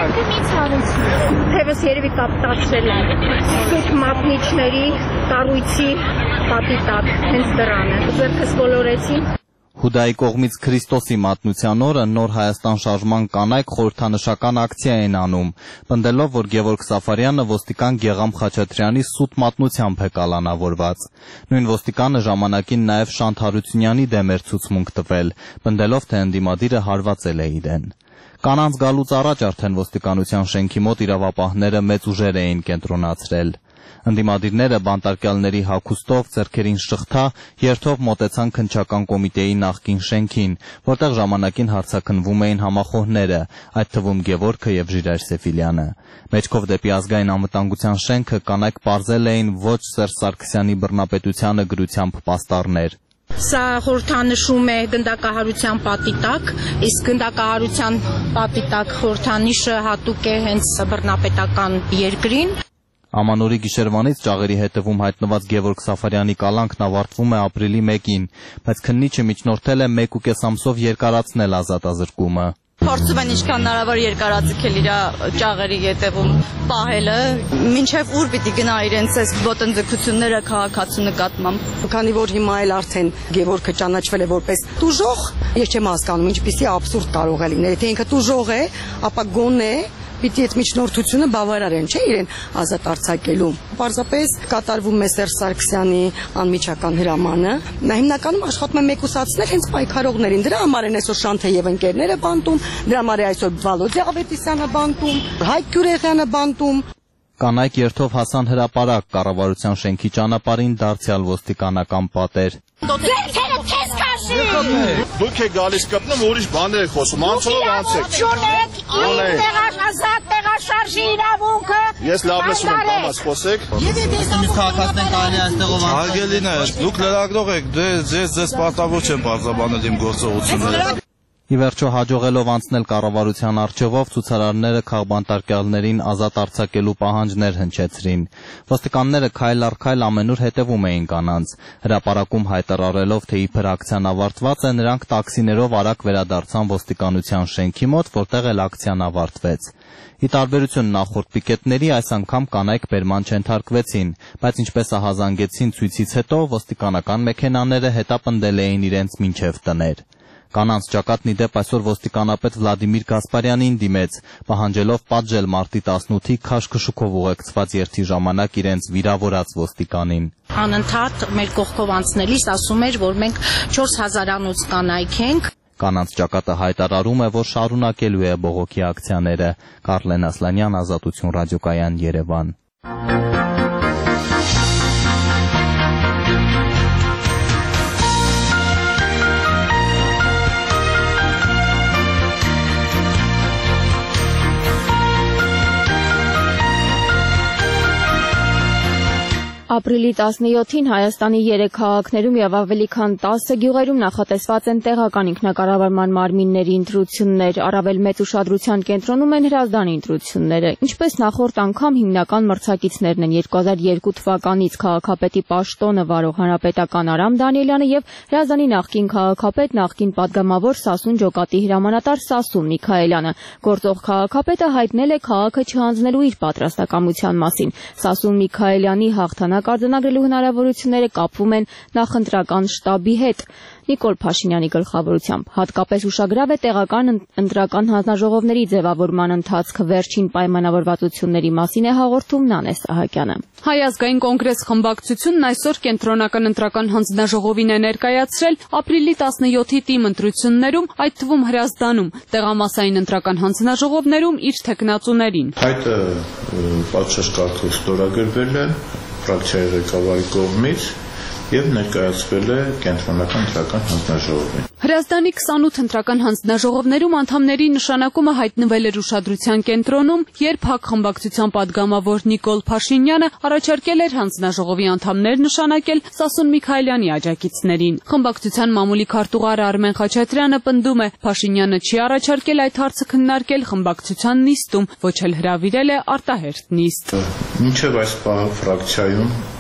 Ինքը մի ցավություն։ Թևս երևի կապտացրել են։ Սուտ մատնիչների կառույցի պատի տակ հենց դռանը։ Ձեռքս ոլորեցի։ Հուդայի կողմից Քրիստոսի մատնության օրը Նոր Հայաստան շարժման կանայք խորհրդանշական ակցիա են անում, պնդելով, որ Գևորգ Սաֆարյանը ոստիկան Գեգամ Խաչատրյանի սուտ մատնությամբ է կալանավորված։ Նույն ոստիկանը ժամանակին նաև Շանթ Հարությունյանի դեմ էր ցուցմունք տվել, պնդելով, թե ընդդիմադիրը հարվածել է իրեն։ Կանանց գալուց առաջ արդեն ոստիկանության շենքի մոտ իրավապահները մեծ ուժեր էին կենտրոնացրել։ Ընդդիմադիրները բանտարկյալների հագուստով ձեռքերին շղթա երթով մոտեցան քննչական կոմիտեի նախկին շենքին, որտեղ ժամանակին հարցաքննվում էին համախոհները, այդ թվում Գևորգը եւ Ժիրայր Սեֆիլյանը։ Մեջքով դեպի ազգային անվտանգության շենքը կանայք պարզել էին ոչ Սերժ Սարգսյանի բռնապետությանը գրությամբ պաստառներ։ Սա խորհրդանշում է գնդակահարության պատի տակ, իսկ գնդակահարության պատի տակ խորհրդանիշը հատուկ է հենց բռնապետական երկրին։ Ամանորի գիշերվանից ճաղերի հետևում հայտնված Գևորգ Սաֆարյանի կալանքն ավարտվում է ապրիլի 1-ին, բայց քննիչը միջնորդել է 1.5 ամսով երկարացնել ազատազրկումը։ Փորձում են ինչքան հնարավոր երկարաձգել իր ճաղերի հետևում պահելը, մինչև ուր պիտի գնա իրենց այս ոտնձգությունները քաղաքացու նկատմամբ։ Քանի որ հիմա էլ արդեն Գևորգը ճանաչվել է որպես տուժող, ես չեմ հասկանում ինչպիսի աբսուրդ կարող է լինել, եթե ինքը տուժող է, ապա գոնե պիտի այդ միջնորդությունը բավարար են, չէ՞ իրեն ազատ արձակելու։ Պարզապես կատարվում է Սերժ Սարգսյանի անմիջական հրամանը։ Նա հիմնականում աշխատում է մեկուսացնել հենց պայքարողներին։ Դրա համար են այսօր Շանթը եւ ընկերները բանտում, դրա համար է այսօր Վալոդիա Ավետիսյանը բանտում, Հայկ Գյուրեխյանը բանտում։ Կանայք երթով հասան հրապարակ, կառավարության շենքի ճանապարհին դարձյալ ոստիկանական պատեր։ Ձերքերը քեզ քաշի։ Դուք եք գալիս կպնում, ուրիշ բաներ եք խոսում, անցով անցեք։ Չունեք ազատ տեղաշարժի իրավունքը։ Ես լավ լսում եմ, կամաց խոսեք։ Մենք քաղաքացիներ կարելի այստեղով անցնել։ Հարգելին է, դուք լրագրող եք, ձեզ պարտավոր չեմ բարձրաբանել իմ գործողությունները։ Ի վերջո հաջողելով անցնել կառավարության առջևով ցուցարարները քաղբանտարկյալներին ազատ արձակելու պահանջներ հնչեցրին։ Ոստիկանները քայլ առ քայլ ամենուր հետևում էին կանանց։ Հրապարակում հայտարարելով, թե իբր ակցիան ավարտված է, նրանք տաքսիներով արագ վերադարձան ոստիկանության շենքի մոտ, որտեղ էլ ակցիան ավարտվեց։ Ի տարբերություն նախորդ պիկետների, այս անգամ կանայք բերման չենթարկվեցին, բայց ինչպես ահազանգեցին ցույցից հետո, ոստիկանական մեքենաները հետապնդել էին իրենց մինչև տներ։ Կանանց ճակատն ի դեպ այսօր ոստիկանապետ Վլադիմիր Գասպարյանին դիմեց, պահանջելով պատժել մարտի 18-ի քաշքշուկով ուղեկցված երթի ժամանակ իրենց վիրավորած ոստիկանին։ Անընդհատ մեր կողքով անցնելիս ասում էր, որ մենք 4000-անոց կանայք ենք։ Կանանց ճակատը հայտարարում է, որ շարունակելու է բողոքի ակցիաները։ Կարլեն Ասլանյան, Ազատություն ռադիոկայան, Երևան։ Ապրիլի 17-ին Հայաստանի 3 քաղաքներում եւ ավելի քան 10 գյուղերում նախատեսված են տեղական ինքնակառավարման մարմինների ընտրություններ, առավել մեծ ուշադրության կենտրոնում են հրազդանի ընտրությունները։ Ինչպես նախորդ անգամ հիմնական մրցակիցներն են 2002 թվականից քաղաքապետի պաշտոնը վարող հանրապետական Արամ Դանիելյանը եւ հրազդանի նախկին քաղաքապետ, նախկին падգամավոր Սասուն Ջոկատի հրամանատար Սասուն Միքայելյանը։ Գործող քաղաքապետը հայտնել է քաղաքը չհանձնելու իր պատրաստակամության մասին։ Սասուն Միքայելյանի հաղթանակ արձանագրելու հնարավորությունները կապվում են նախընտրական շտաբի հետ։ Նիկոլ Փաշինյանի գլխավորությամբ հատկապես ուշագրավ է տեղական ընտրական հանձնաժողովների ձևավորման ընթացքը, վերջին պայմանավորվածությունների մասին է հաղորդում Նանե Սահակյանը։ Հայ ազգային կոնգրես խմբակցությունն այսօր կենտրոնական ընտրական հանձնաժողովին է ներկայացրել ապրիլի 17-ի թիմ ընտրություններում, այդ թվում Հրազդանում, տեղամասային ընտրական հանձնաժողովներում իր թեկնածուներին։ Հայտը պատշաճ կարգով ստորագրվել է ֆրակցիայի ղեկավարի կողմից եւ ներկայացվել է կենտրոնական ընտրական հանձնաժողովին։ Հրազդանի 28 ընտրական հանձնաժողովներում անդամների նշանակումը հայտնվել էր ուշադրության կենտրոնում, երբ ՀԱԿ խմբակցության падգամավոր Նիկոլ Փաշինյանը առաջարկել էր հանձնաժողովի անդամներ նշանակել Սասուն Միքայելյանի աջակիցներին։ Խմբակցության մամուլի քարտուղար Արմեն Խաչատրյանը պնդում է, Փաշինյանը չի առաջարկել այդ հարցը քննարկել խմբակցության նիստում, ոչ էլ հրավիրել է արտահերթ նիստ։ Մինչև այս պահը ֆրակցիայում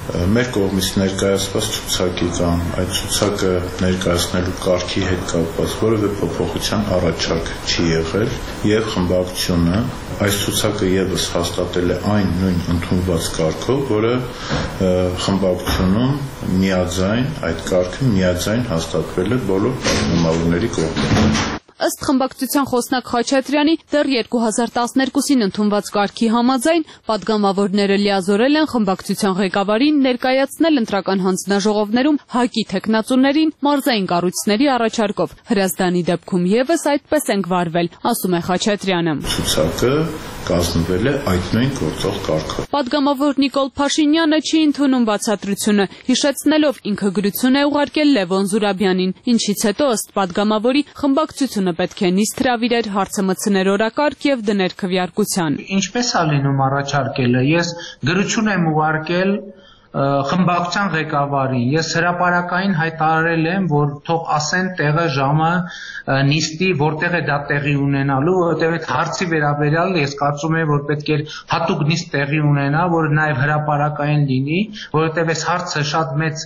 մեր կողմից ներկայացված ցուցակի կամ այդ ցուցակը ներկայացնելու կարգի հետ կապված որևէ փոփոխության առաջարկ չի եղել եւ խմբակցությունը այս ցուցակը եւս հաստատել է այն նույն ընդունված կարգով, որը խմբակցությունում միաձայն այդ կարգը միաձայն հաստատվել է բոլոր կազմավորների կողմից։ Ըստ խմբակցության խոսնակ Խաչատրյանի, դեռ 2012-ին ընդունված կարգի համաձայն պատգամավորները լիազորել են խմբակցության ղեկավարին ներկայացնել ընտրական հանձնաժողովներում ՀԱԿ-ի թեկնածուներին մարզային կառույցների առաջարկով։ Հրազդանի դեպքում եւս այդպես ենք վարվել, ասում է Խաչատրյանը։ Ցուցակը կազմվել է այդ նույն գործող կարգով։ Պատգամավոր Նիկոլ Փաշինյանը չի ընդունում բացատրությունը, հիշեցնելով ինքը գրություն է ուղարկել Լևոն Զուրաբյանին, ինչից հետո ըստ պատգամավորի խմբակցությունը պետք է նիստ հրավիրեր, հարցը մտցներ օրակարգ եւ դներ քվեարկության։ Ինչպես է լինում առաջարկելը։ Ես գրություն եմ ուղարկել խմբակցության ղեկավարին։ Ես հրապարակային հայտարարել եմ, որ թող ասեն տեղը, ժամը, նիստի, որտեղ է դա տեղի ունենալու, որովհետև այդ հարցի վերաբերյալ ես կարծում եմ, որ պետք է հատուկ նիստ տեղի ունենա, որը նաև հրապարակային լինի, որովհետև այս հարցը շատ մեծ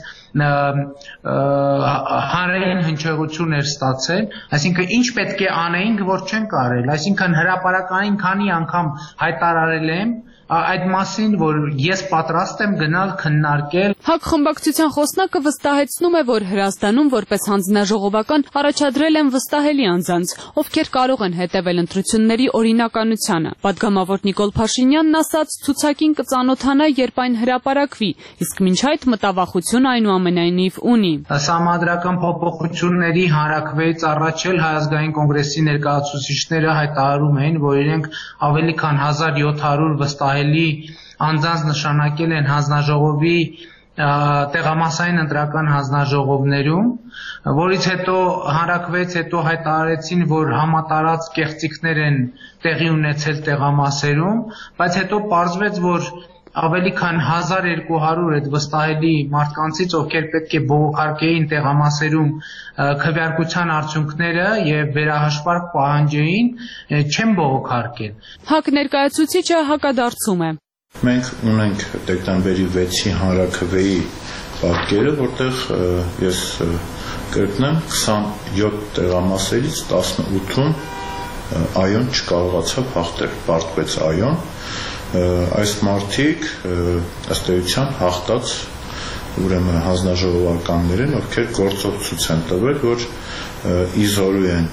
հանրային հնչեղություն էր ստացել, այսինքն ինչ պետք է անեինք, որ չենք արել, այսինքն հրապարակային քանի անգամ հայտարարել եմ այդ մասին, որ ես պատրաստ եմ գնալ քննարկել։ ՀԱԿ խմբակցության խոսնակը վստահեցնում է, որ Հրազդանում որպես հանձնաժողովական առաջադրել են վստահելի անձանց, ովքեր կարող են հետևել ընտրությունների օրինականությանը։ Պատգամավոր Նիկոլ Փաշինյանն ասաց, ցուցակին կծանոթանա, երբ այն հրապարակվի, իսկ մինչ այդ մտավախություն այնուամենայնիվ ունի։ Սահմանադրական փոփոխությունների հանրաքվեից առաջ էլ Հայ ազգային կոնգրեսի ներկայացուցիչները հայտարարում էին, որ իրենք ավելի քան 1700 վստահելի անձանց նշանակել են հանձնաժողովի տեղամասային ընտրական հանձնաժողովներում, որից հետո հանրաքվեից հետո հայտարարեցին, որ համատարած կեղծիքներ են տեղի ունեցել տեղամասերում, բայց հետո պարզվեց, որ ավելի քան 1200 այդ վստահելի մարդկանցից, ովքեր պետք է բողոքարկեին տեղամասերում քվեարկության արդյունքները եւ վերահաշվարկ պահանջեին, չեն բողոքարկել։ ՀԱԿ ներկայացուցիչը հակադարձում է։ Մենք ունենք դեկտեմբերի 6-ի հանրաքվեի պատկերը, որտեղ ես կրկնեմ 27 տեղամասերից 18-ում այոն չկարողացավ հաղթել, պարտվեց այոն։ Այս մարդիկ ըստ էության հաղթած ուրեմն հանձնաժողովականներ են, ովքեր գործող ցույց են տվել, որ իզորու են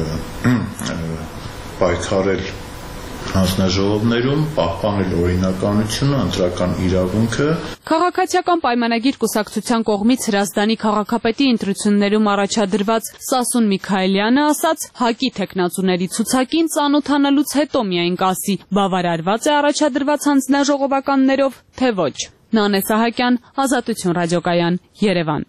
պայքարել հանձնաժողովներում, պահպանել օրինականությունը, ընտրական իրավունքը։ Քաղաքացիական պայմանագիր կուսակցության կողմից Հրազդանի քաղաքապետի ընտրություններում առաջադրված Սասուն Միքայելյանը ասաց, ՀԱԿ-ի թեկնածուների ցուցակին ծանոթանալուց հետո միայն կասի, բավարարված է առաջադրված հանձնաժողովականներով, թե ոչ։ Նանե Սահակյան, Ազատություն ռադիոկայան, Երևան։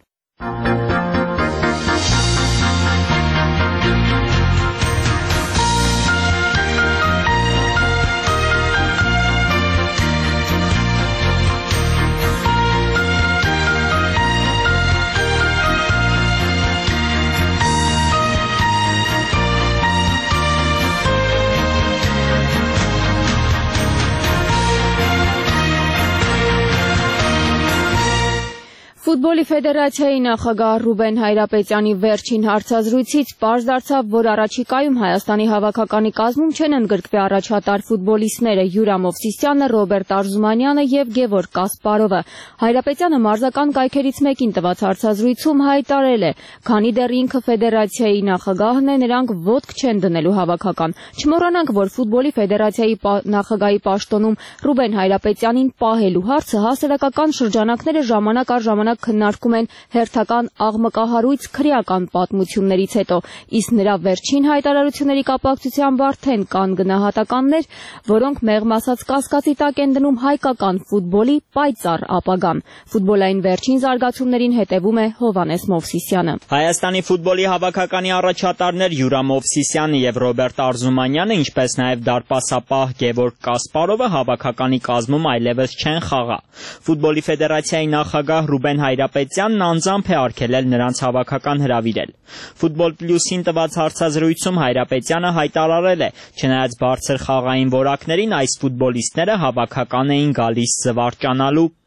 Ֆուտբոլի ֆեդերացիայի նախագահ Ռուբեն Հայրապետյանի վերջին հարցազրույցից պարզ դարձավ, որ առաջիկայում Հայաստանի հավաքականի կազմում չեն ընդգրկվի առաջատար ֆուտբոլիստները Յուրա Մովսիսյանը, Ռոբերտ Արզումանյանը եւ Գևորգ Կասպարովը։ Հայրապետյանը մարզական կայքերից մեկին տված հարցազրույցում հայտարարել է, քանի դեռ ինքը ֆեդերացիայի նախագահն է, նրանք ոտք չեն դնելու հավաքական։ Չմոռանանք, որ ֆուտբոլի ֆեդերացիայի նախագահի պաշտոնում Ռուբեն Հայրապետյանին պահելու հարցը հասարակական շրջանակները ժամանակ առ ժամանակ քննարկում են հերթական աղմկահարույց քրեական պատմություններից հետո, իսկ նրա վերջին հայտարարությունների կապակցությամբ արդեն կան գնահատականներ, որոնք մեղմ ասած կասկածի տակ են դնում հայկական ֆուտբոլի պայծառ ապագան։ Ֆուտբոլային վերջին զարգացումներին հետևում է Հովհաննես Մովսիսյանը։ Հայաստանի ֆուտբոլի հավաքականի առաջատարներ Յուրա Մովսիսյանը եւ Ռոբերտ Արզումանյանը, ինչպես նաեւ դարպասապահ Գևորգ Կասպարովը հավաքականի կազմում այլևս չեն խաղա։ Ֆուտբոլի ֆեդերացիայի նախագահ Ռուբեն Հայրապետյանն անձամբ է արգելել նրանց հավաքական հրավիրել։ Ֆուտբոլ Պլյուսին տված հարցազրույցում Հայրապետյանը հայտարարել է, չնայած բարձր խաղային որակներին, այս ֆուտբոլիստները հավաքական էին գալիս զվարճանալու։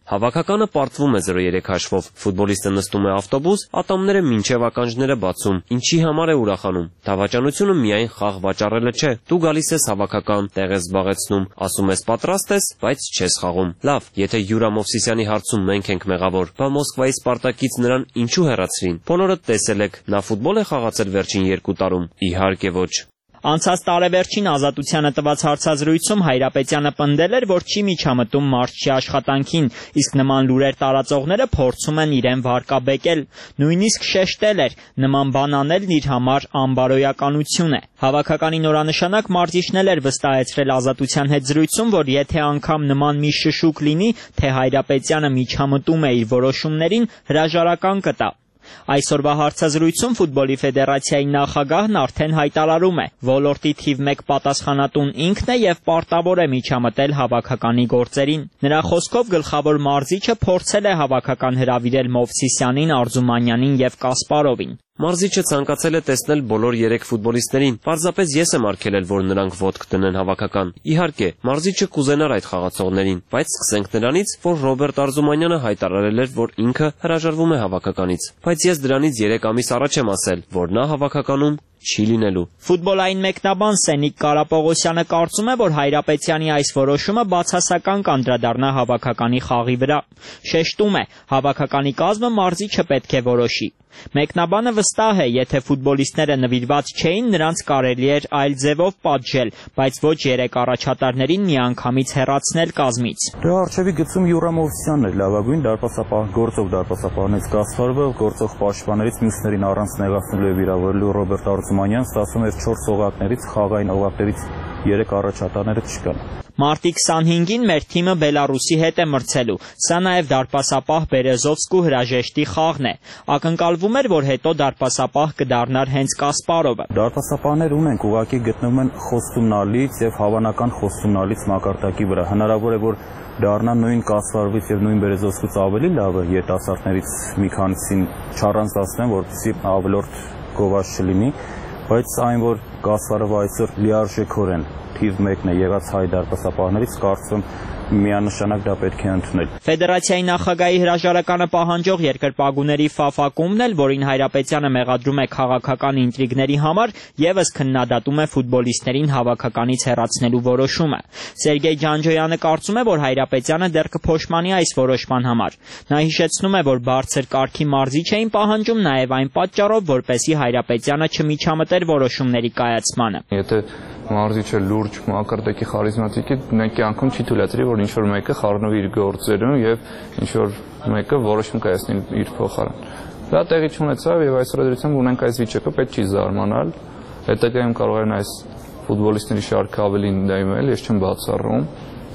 Հավաքականը պարտվում է 0-3 հաշվով։ Ֆուտբոլիստը նստում է ավտոբուս, ատամները մինչև ականջները բացում։ Ինչի համար է ուրախանում։ Դավաճանությունը միայն խաղ վաճառելը չէ։ Դու գալիս ես հավաքական, տեղ ես զբաղեցնում, ասում ես պատրաստ ես, բայց չես խաղում։ Լավ, եթե Յուրա Մովսիսյանի հարցում մենք ենք մեղավոր, բա Մոսկվայի Սպարտակից նրան ինչու հեռացրին։ Բոլորը տեսել եք, նա ֆուտբոլ է խաղացել վերջին 2 տարում։ Իհարկե ոչ։ Անցած տարեվերջին Ազատությանը տված հարցազրույցում Հայրապետյանը պնդել էր, որ չի միջամտում մարզչի աշխատանքին, իսկ նման լուրեր տարածողները փորձում են իրեն վարկաբեկել։ Նույնիսկ շեշտել էր, նման բան անելն իր համար անբարոյականություն է։ Հավաքականի նորանշանակ մարզիչն էր վստահեցրել Ազատության հետ զրույցում, որ եթե անգամ նման մի շշուկ լինի, թե Հայրապետյանը միջամտում է իր որոշումներին, հրաժարական կտա։ Այսօրվա հարցազրույցում Ֆուտբոլի ֆեդերացիայի նախագահն արդեն հայտարարում է, ոլորտի թիվ 1 պատասխանատուն ինքն է եւ պարտավոր է միջամտել հավաքականի գործերին։ Նրա խոսքով գլխավոր մարզիչը փորձել է հավաքական հրավիրել Մովսիսյանին, Արզումանյանին եւ Կասպարովին։ Մարզիչը ցանկացել է տեսնել բոլոր 3 ֆուտբոլիստներին։ Պարզապես ես եմ արգելել, որ նրանք ոտք դնեն հավաքական։ Իհարկե, մարզիչը կուզենար այդ խաղացողներին, բայց սկսենք նրանից, որ Ռոբերտ Արզումանյանը հայտարարել էր, որ ինքը հրաժարվում է հավաքականից։ Բայց ես դրանից 3 ամիս առաջ եմ ասել, որ նա հավաքականում չի լինելու։ Ֆուտբոլային մեկնաբան Սենիկ Կարապողոսյանը կարծում է, որ Հայրապետյանի այս որոշումը բացասական կանդրադառնա հավաքականի խաղի վրա։ Շեշտում է, հավաքականի կազմը մարզիչը պետք է որոշի։ Մեկնաբանը վստահ է, եթե ֆուտբոլիստները նվիրված չէին, նրանց կարելի էր այլ ձևով պատժել, բայց ոչ 3 առաջատարներին միանգամից հեռացնել կազմից։ Դրա արժևի գծում Յուրա Մովսիսյանն էր լավագույն դարպասապահ, գործող դարպասապահներից Կասպարովը, գործող պաշտպաններից մյուսներին առանց նեղացնելու եւ վիրավորելու Ռոբերտ Արզումանյանն ստացվում էր 4 օղակներից, խաղային օղակներից 3 առաջատարները չկան։ Մարտի 25-ին մեր թիմը Բելարուսի հետ է մրցելու։ Սա նաև դարպասապահ Բերեզովսկու հրաժեշտի խաղն է։ Ակնկալվում էր, որ հետո դարպասապահ կդառնար հենց Կասպարովը։ Դարպասապահներ ունենք, ուղղակի գտնվում են խոստումնալից եւ հավանական խոստումնալից մակարդակի վրա։ Հնարավոր է, որ դառնա նույն Կասպարովից եւ նույն Բերեզովսկուց ավելի լավը երիտասարդներից մի քանիսին չառանձնացնեն, որպեսզի ավելորդ գովազ չլինի, բայց այն, որ Կասպարովը այսօր լիարժեքորեն թիվ 1-ն է եղած հայ դարպասապահներից, կարծում միանշանակ դա պետք է ընդունել։ Ֆեդերացիայի նախագահի հրաժարականը պահանջող երկրպագուների Ֆաֆակումն էլ, որին Հայրապետյանը մեղադրում է քաղաքական ինտրիգների համար, եւս քննադատում է ֆուտբոլիստներին հավաքականից հեռացնելու որոշումը։ Սերգեյ Ջանջոյանը կարծում է, որ Հայրապետյանը դեռ կփոշմանի այս որոշման համար։ Նա հիշեցնում է, որ բարձր կարգի մարզիչ էին պահանջում նաեւ այն պատճառով, որպեսզի Հայրապետյանը չմիջամտեր որոշումների կայացմանը։ Եթե մարզիչը լուրջ մակարդակի խարիզմատիկ է, նա կյանքում չի թույլատրի, որ ինչ-որ մեկը խառնվի իր գործերում եւ ինչ-որ մեկը որոշում կայացնի իր փոխարեն։ Դա տեղի չունեցավ եւ այս հրաժարությամբ ունենք այս վիճակը, պետք չի զարմանալ։ Հետագայում կարող են այս ֆուտբոլիստների շարքը ավելի ընդդիմել, ես չեմ բացառում։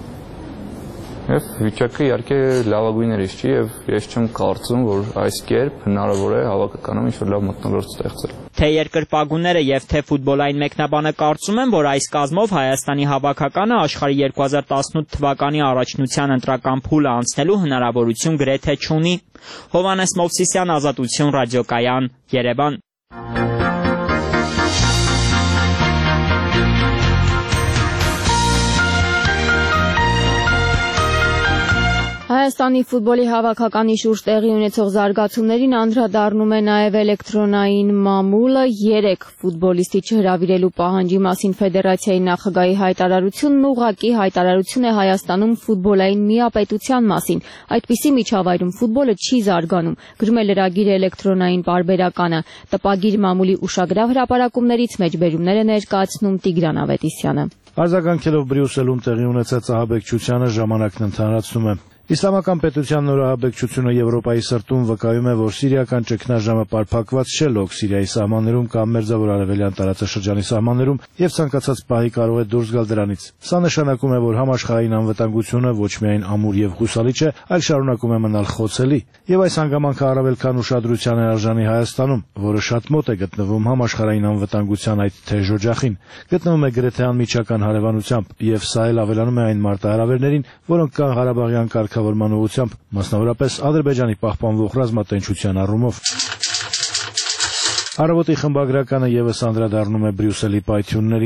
Եվ վիճակը իհարկե լավագույններից չի եւ ես չեմ կարծում, որ այս կերպ հնարավոր է հավաքականում ինչ-որ լավ մթնոլորտ ստեղծել։ Թե երկրպագուները եւ թե ֆուտբոլային մեկնաբանը կարծում են, որ այս կազմով Հայաստանի հավաքականը աշխարհի 2018 թվականի առաջնության ընտրական փուլը անցնելու հնարավորություն գրեթե չունի։ Հովհաննես Մովսիսյան, Ազատություն, ռադիոկայան, Երևան։ Հայաստանի ֆուտբոլի հավաքականի շուրջ տեղի ունեցող զարգացումներին անդրադառնում է նաև էլեկտրոնային մամուլը 3 ֆուտբոլիստի չհրավիրելու պահանջի մասին ֆեդերացիայի նախագահի հայտարարությունն ուղղակի հայտարարություն է Հայաստանում ֆուտբոլային միապետության մասին։ Այդպիսի միջավայրում ֆուտբոլը չի զարգանում, գրում է լրագիր էլեկտրոնային պարբերականը։ Տպագիր մամուլի ուշագրավ հրապարակումներից մեջբերումներ է ներկայացնում Տիգրան Ավետիսյանը։ Արձագանքելով Բրյուսելում տեղի ունեցած ահաբեկչությանը ժամանակն ընդհանրացնում է։ Իսլամական պետության նոր ահաբեկչությունը Եվրոպայի սրտում վկայում է, որ սիրիական ճգնաժամը պարփակված չէ լոկ Սիրիայի սահմաններում կամ մերձավոր արևելյան տարածաշրջանի սահմաններում եւ ցանկացած պահի կարող է դուրս գալ դրանից։ Սա նշանակում է, որ համաշխարհային անվտանգությունը ոչ միայն ամուր եւ հուսալի չէ, այլ շարունակում է մնալ խոցելի։ Եվ այս հանգամանքը առավել քան ուշադրության է արժանի Հայաստանում, որը շատ մոտ է գտնվում համաշխարհային անվտանգության այդ թեժ օջախին, գտնվում է գրեթե անմիջական հարևանությամբ, եւ սա էլ ավելանում է այն մարտահրավերներին, որոնք կան Ղարաբաղյան կարգավորման ուղղությամբ, մասնավորապես Ադրբեջանի պահպանվող ռազմատենչության առումով։ Առավոտի խմբագրականը եւս անդրադառնում է Բրյուսելի պայթյուններին։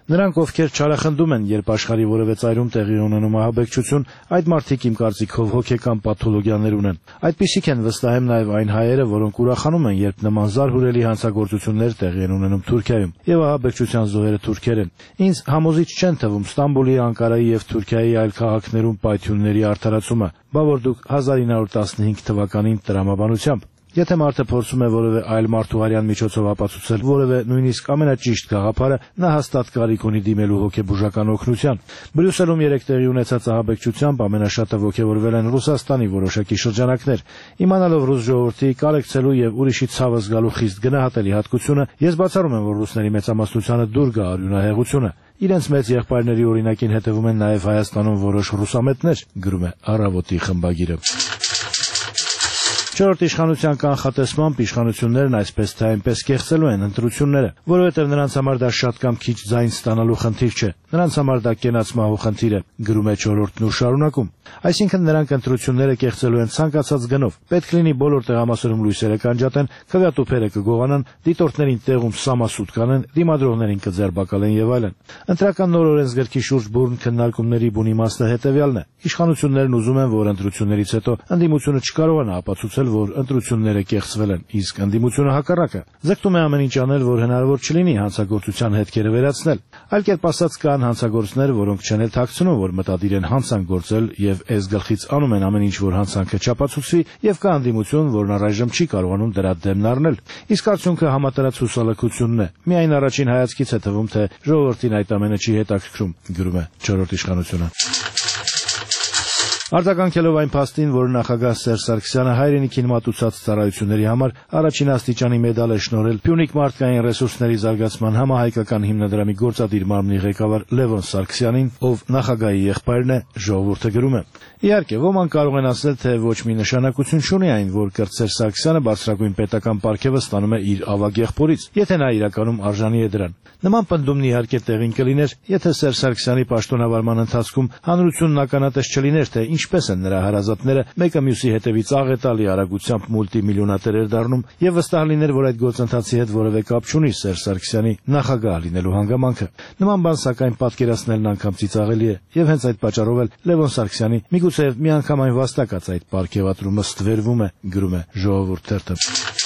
Նրանք, ովքեր չարախնդում են, երբ աշխարհի որևէ ծայրում տեղի ունենում ահաբեկչություն, այդ մարդիկ իմ կարծիքով հոգեկան պաթոլոգիաներ ունեն։ Այդպիսիք են վստահ եմ նաև այն հայերը, որոնք ուրախանում են, երբ նման զարհուրելի հանցագործություններ տեղի են ունենում Թուրքիայում, եւ ահաբեկչության զոհերը թուրքեր են։ Ինձ համոզիչ չեն թվում Ստամբուլի, Անկարայի եւ Թուրքիայի այլ քաղաքներում պայթյունների արդարացումը, բա որ դուք 1915 թվականին տրամաբանությամբ։ Եթե մարդը փորձում է որևէ այլ մարդուղարյան միջոցով ապացուցել որևէ նույնիսկ ամենաճիշտ գաղափարը, նա հաստատ կարիք ունի դիմելու հոգեբուժական օգնության։ Բրյուսելում 3 տեղի ունեցած ահաբեկչությամբ ամենաշատը ոգևորվել են Ռուսաստանի որոշակի շրջանակներ։ Իմանալով ռուս ժողովրդի կարեկցելու եւ ուրիշի ցավը զգալու խիստ գնահատելի հատկությունը, ես բացառում եմ, որ ռուսների մեծամասնությանը դուր գա արյունահեղությունը։ Իրենց մեծ եղբայրների օրինակին հետևում են նաև Հայաստանում որոշ ռուսամետներ, գրում է Առավոտի խմբագիրը։ Չորրորդ իշխանության կանխատեսմամբ իշխանություններն այսպես թե այնպես կեղծելու են ընտրությունները, որովհետև նրանց համար դա շատ կամ քիչ ձայն ստանալու խնդիր չէ, նրանց համար դա կենաց մահու խնդիր է, գրում է Չորրորդն ու շարունակում։ Այսինքն նրանք ընտրությունները կեղծելու են ցանկացած գնով, պետք լինի բոլոր տեղամասերում լույսերը կանջատեն, քվեատուփերը կգողանան, դիտորդներին տեղում սամասուտ կանեն, դիմադրողներին կձերբակալեն եւ այլն։ Ընտրական նոր օրենսգրքի շուրջ բուրն քննարկումների բուն իմաստը հետեւյալն է. իշխանություններն ուզում են, որ ընտրություններից հետո ընդդիմությունը չկարողանա ապացուցել, որ ընտրությունները կեղծվել են, իսկ ընդդիմությունը հակառակը ձգտում է ամեն ինչ անել, որ հնարավոր չլինի հանցագործության հետքերը վերացնել։ Այլ կերպ ասած, կան հանցագործներ, որոնք չեն էլ թաքցնում, որ մտադիր են հանցանք գործել եւ այս գլխից անում են ամեն ինչ, որ հանցանքը չապացուցվի, եւ կա ընդդիմություն, որն առայժմ չի կարողանում դրա դեմն առնել։ Իսկ արդյունքը համատարած հուսալքությունն է։ Միայն առաջին հայացքից է թվում, թե ժողովրդին այդ ամենը չի հետաքրքրում, գրում է Չորրորդ իշխանությունը։ Արձագանքելով այն փաստին, որ նախագահ Սերժ Սարգսյանը հայրենիքին մատուցած ծառայությունների համար առաջին աստիճանի մեդալ է շնորհել Փյունիկ մարդկային ռեսուրսների զարգացման համահայկական հիմնադրամի գործադիր մարմնի ղեկավար Լևոն Սարգսյանին, ով նախագահի եղբայրն է, ժողովուրդը գրում է. Իհարկե, ոմանք կարող են ասել, թե ոչ մի նշանակություն չունի այն, որ Սերժ Սարգսյանը բարձրագույն պետական պարգևը ստանում է իր ավագ եղբորից, եթե նա իրականում արժանի է դրան։ Նման պնդումն իհարկե տեղին կլիներ, եթե Սերժ Սարգսյանի պաշտոնավարման ընթացքում հանրությունն ականատես չլիներ, թե ինչպես են նրա հարազատները մեկը մյուսի հետևից աղետալի արագությամբ մուլտիմիլիոնատերեր դառնում, եւ վստահ լիներ, որ այդ գործընթացի հետ որևէ կապ չունի Սերժ Սարգսյանի նախագահ լինելու հանգամանքը։ Նման բան սակայն պատկերացնելն անգամ ծիծաղելի է, եւ հենց այդ պատճառով էլ Լևոն Սարգսյանի միգուցե միանգամայն վաստակած այդ պարգևատրումը ստվերվում է, գրում է Ժողովուրդ թերթը։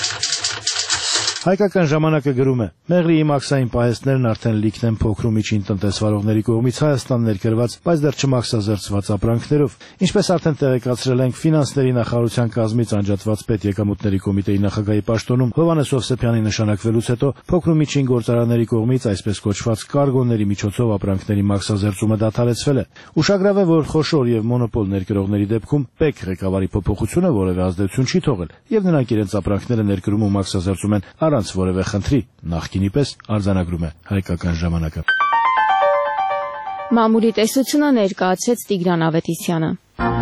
Հայկական ժամանակը գրում է. Մեղրիի մաքսային պահեստներն արդեն լիքն են փոքր ու միջին տնտեսվարողների կողմից Հայաստան ներկրված, բայց դեռ չմաքսազերծված ապրանքներով։ Ինչպես արդեն տեղեկացրել ենք, ֆինանսների նախարարության կազմից անջատված պետեկամուտների կոմիտեի նախագահի պաշտոնում Հովհաննես Հովսեփյանի նշանակվելուց հետո փոքր ու միջին գործարանների կողմից այսպես կոչված կարգոների միջոցով ապրանքների մաքսազերծումը դադարեցվել է։ Ուշագրավ է, որ խոշոր եւ մոնոպոլ ներկրողների դեպքում ՊԵԿ ղեկավարի փոփոխությունը որևէ ազդեցություն չի թողել, եւ նրանք իրենց ապրանքները ներկրում ու մաքսազերծում են առանց որևէ խնդրի, նախկինի պես արձանագրում է Հայկական ժամանակը։ Մամուլի տեսությունը ներկայացրեց Տիգրան Ավետիսյանը։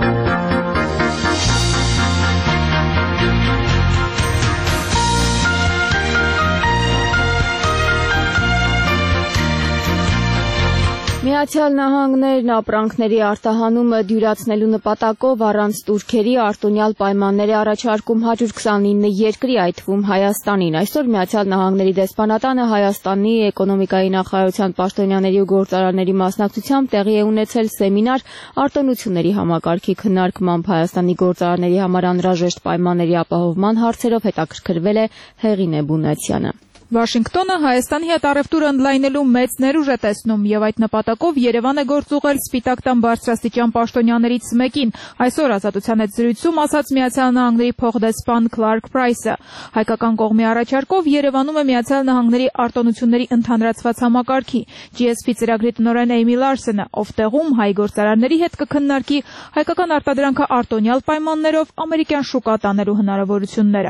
Միացյալ Նահանգներն ապրանքների արտահանումը դյուրացնելու նպատակով առանց տուրքերի արտոնյալ պայմաններ է առաջարկում 129 երկրի, այդ թվում Հայաստանին։ Այսօր Միացյալ Նահանգների դեսպանատանը Հայաստանի էկոնոմիկայի նախարարության պաշտոնյաների ու գործարանների մասնակցությամբ տեղի է ունեցել սեմինար արտոնությունների համակարգի քննարկմամբ Հայաստանի գործարանների համար անհրաժեշտ պայմանների ապահովման հարցերով հետաքրքրվել է Հեղինե Բունացյանը։ Վաշինգտոնը Հայաստանի հետ առևտուրը ընդլայնելու մեծ ներուժ է տեսնում եւ այդ նպատակով Երևան է գործուղել Սպիտակ տան բարձրաստիճան պաշտոնյաներից մեկին։ Այսօր Ազատության հետ զրույցում ասաց Միացյալ Նահանգների փոխդեսպան Քլարկ Պրայսը։ Հայկական կողմի առաջարկով Երևանում է Միացյալ Նահանգների արտոնությունների ընդհանրացված համակարգի GSP ծրագրի տնօրեն Էյմի Լարսենը, ով տեղում հայ գործարանների հետ կքննարկի հայկական արտադրանքը արտոնյալ պայմաններով ամերիկյան շուկա տանելու հնարավորությունները։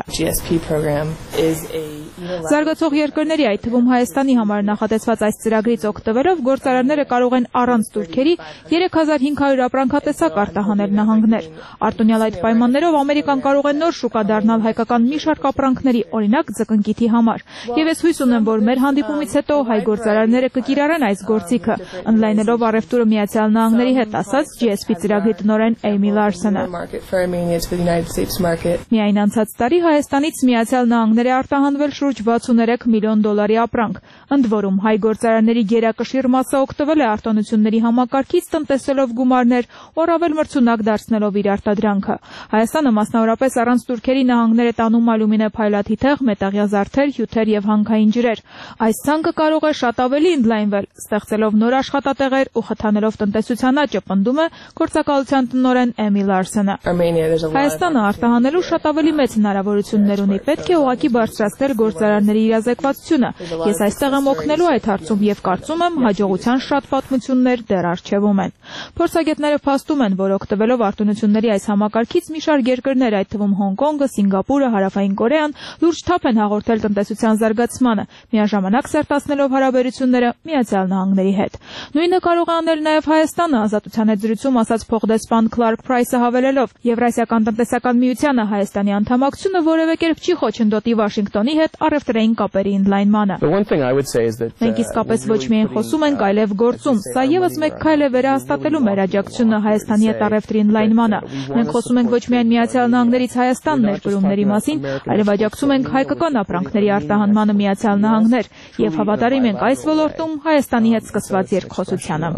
Զարգացող երկրների, այդ թվում Հայաստանի համար նախատեսված այս ծրագրից օգտվելով գործարանները կարող են առանց տուրքերի 3500 ապրանքատեսակ արտահանել նահանգներ։ Արտոնյալ այդ պայմաններով Ամերիկան կարող է նոր շուկա դառնալ հայկական մի շարք ապրանքների, օրինակ ձկնկիթի համար։ Եվ ես հույս ունեմ, որ մեր հանդիպումից հետո հայ գործարանները կկիրառեն այս գործիքը, ընդլայնելով առևտուրը Միացյալ Նահանգների հետ, ասաց GSP ծրագրի տնօրեն Էյմի Լարսենը։ Միայն անցած տարի Հայաստանից Միացյալ Նահանգներ է արտահանվել շուրջ 63 $3 միլիոն ապրանք։ Ընդ որում հայ գործարանների գերակշիռ մասը օգտվել է արտոնությունների համակարգից, տնտեսելով գումարներ, առավել մրցունակ դարձնելով իր արտադրանքը։ Հայաստանը մասնավորապես առանց Թուրքերի նահանգներ է տանում ալյումինե փայլաթիթեղ, մետաղյա զարդեր, հյութեր եւ հանքային ջրեր։ Այս ցանկը կարող է շատ ավելի ընդլայնվել, ստեղծելով նոր աշխատատեղեր ու խթանելով տնտեսության աճը, պնդում է գործակալության տնօրեն Էմիլ Արսենը։ Հայաստանը արտահանելու շատ ավելի մեծ հնարավորություններ ունի, պետք է ուղղակի բարձրացնել գործարանների իրազեկվածությունը։ Ես այստեղ եմ օգնելու այդ հարցում եւ կարծում եմ հաջողության շատ պատմություններ դեռ առջևում են։ Փորձագետները փաստում են, որ օգտվելով արտոնությունների այս համակարգից մի շարք երկրներ, այդ թվում Հոնկոնգը, Սինգապուրը, Հարավային Կորեան, լուրջ թափ են հաղորդել տնտեսության զարգացմանը, միաժամանակ սերտացնելով հարաբերությունները Միացյալ Նահանգների հետ։ Նույնը կարող է անել նաև Հայաստանը, ազատության հետ զրույցում ասաց փոխդեսպան Քլարկ Փրայսը հավելելով. Եվրասիական տնտեսական միությանը Հայաստանի անդամակցությունը որևէ կերպ չի խոչընդոտի Վաշինգտոնի հետ առևտրային կապերի ընդլայնմանը։ Մենք իսկապես ոչ միայն խոսում ենք, այլև գործում։ Սա ևս մեկ քայլ է վերահաստատելու մեր աջակցությունը Հայաստանի հետ առևտրի ընդլայնմանը։ Մենք խոսում ենք ոչ միայն Միացյալ Նահանգներից Հայաստան ներդրումների մասին, այլև աջակցում ենք հայկական ապրանքների արտահանմանը Միացյալ Նահանգներ եւ հավատարիմ ենք այս ոլորտում Հայաստանի հետ սկսված երկխոսությանը։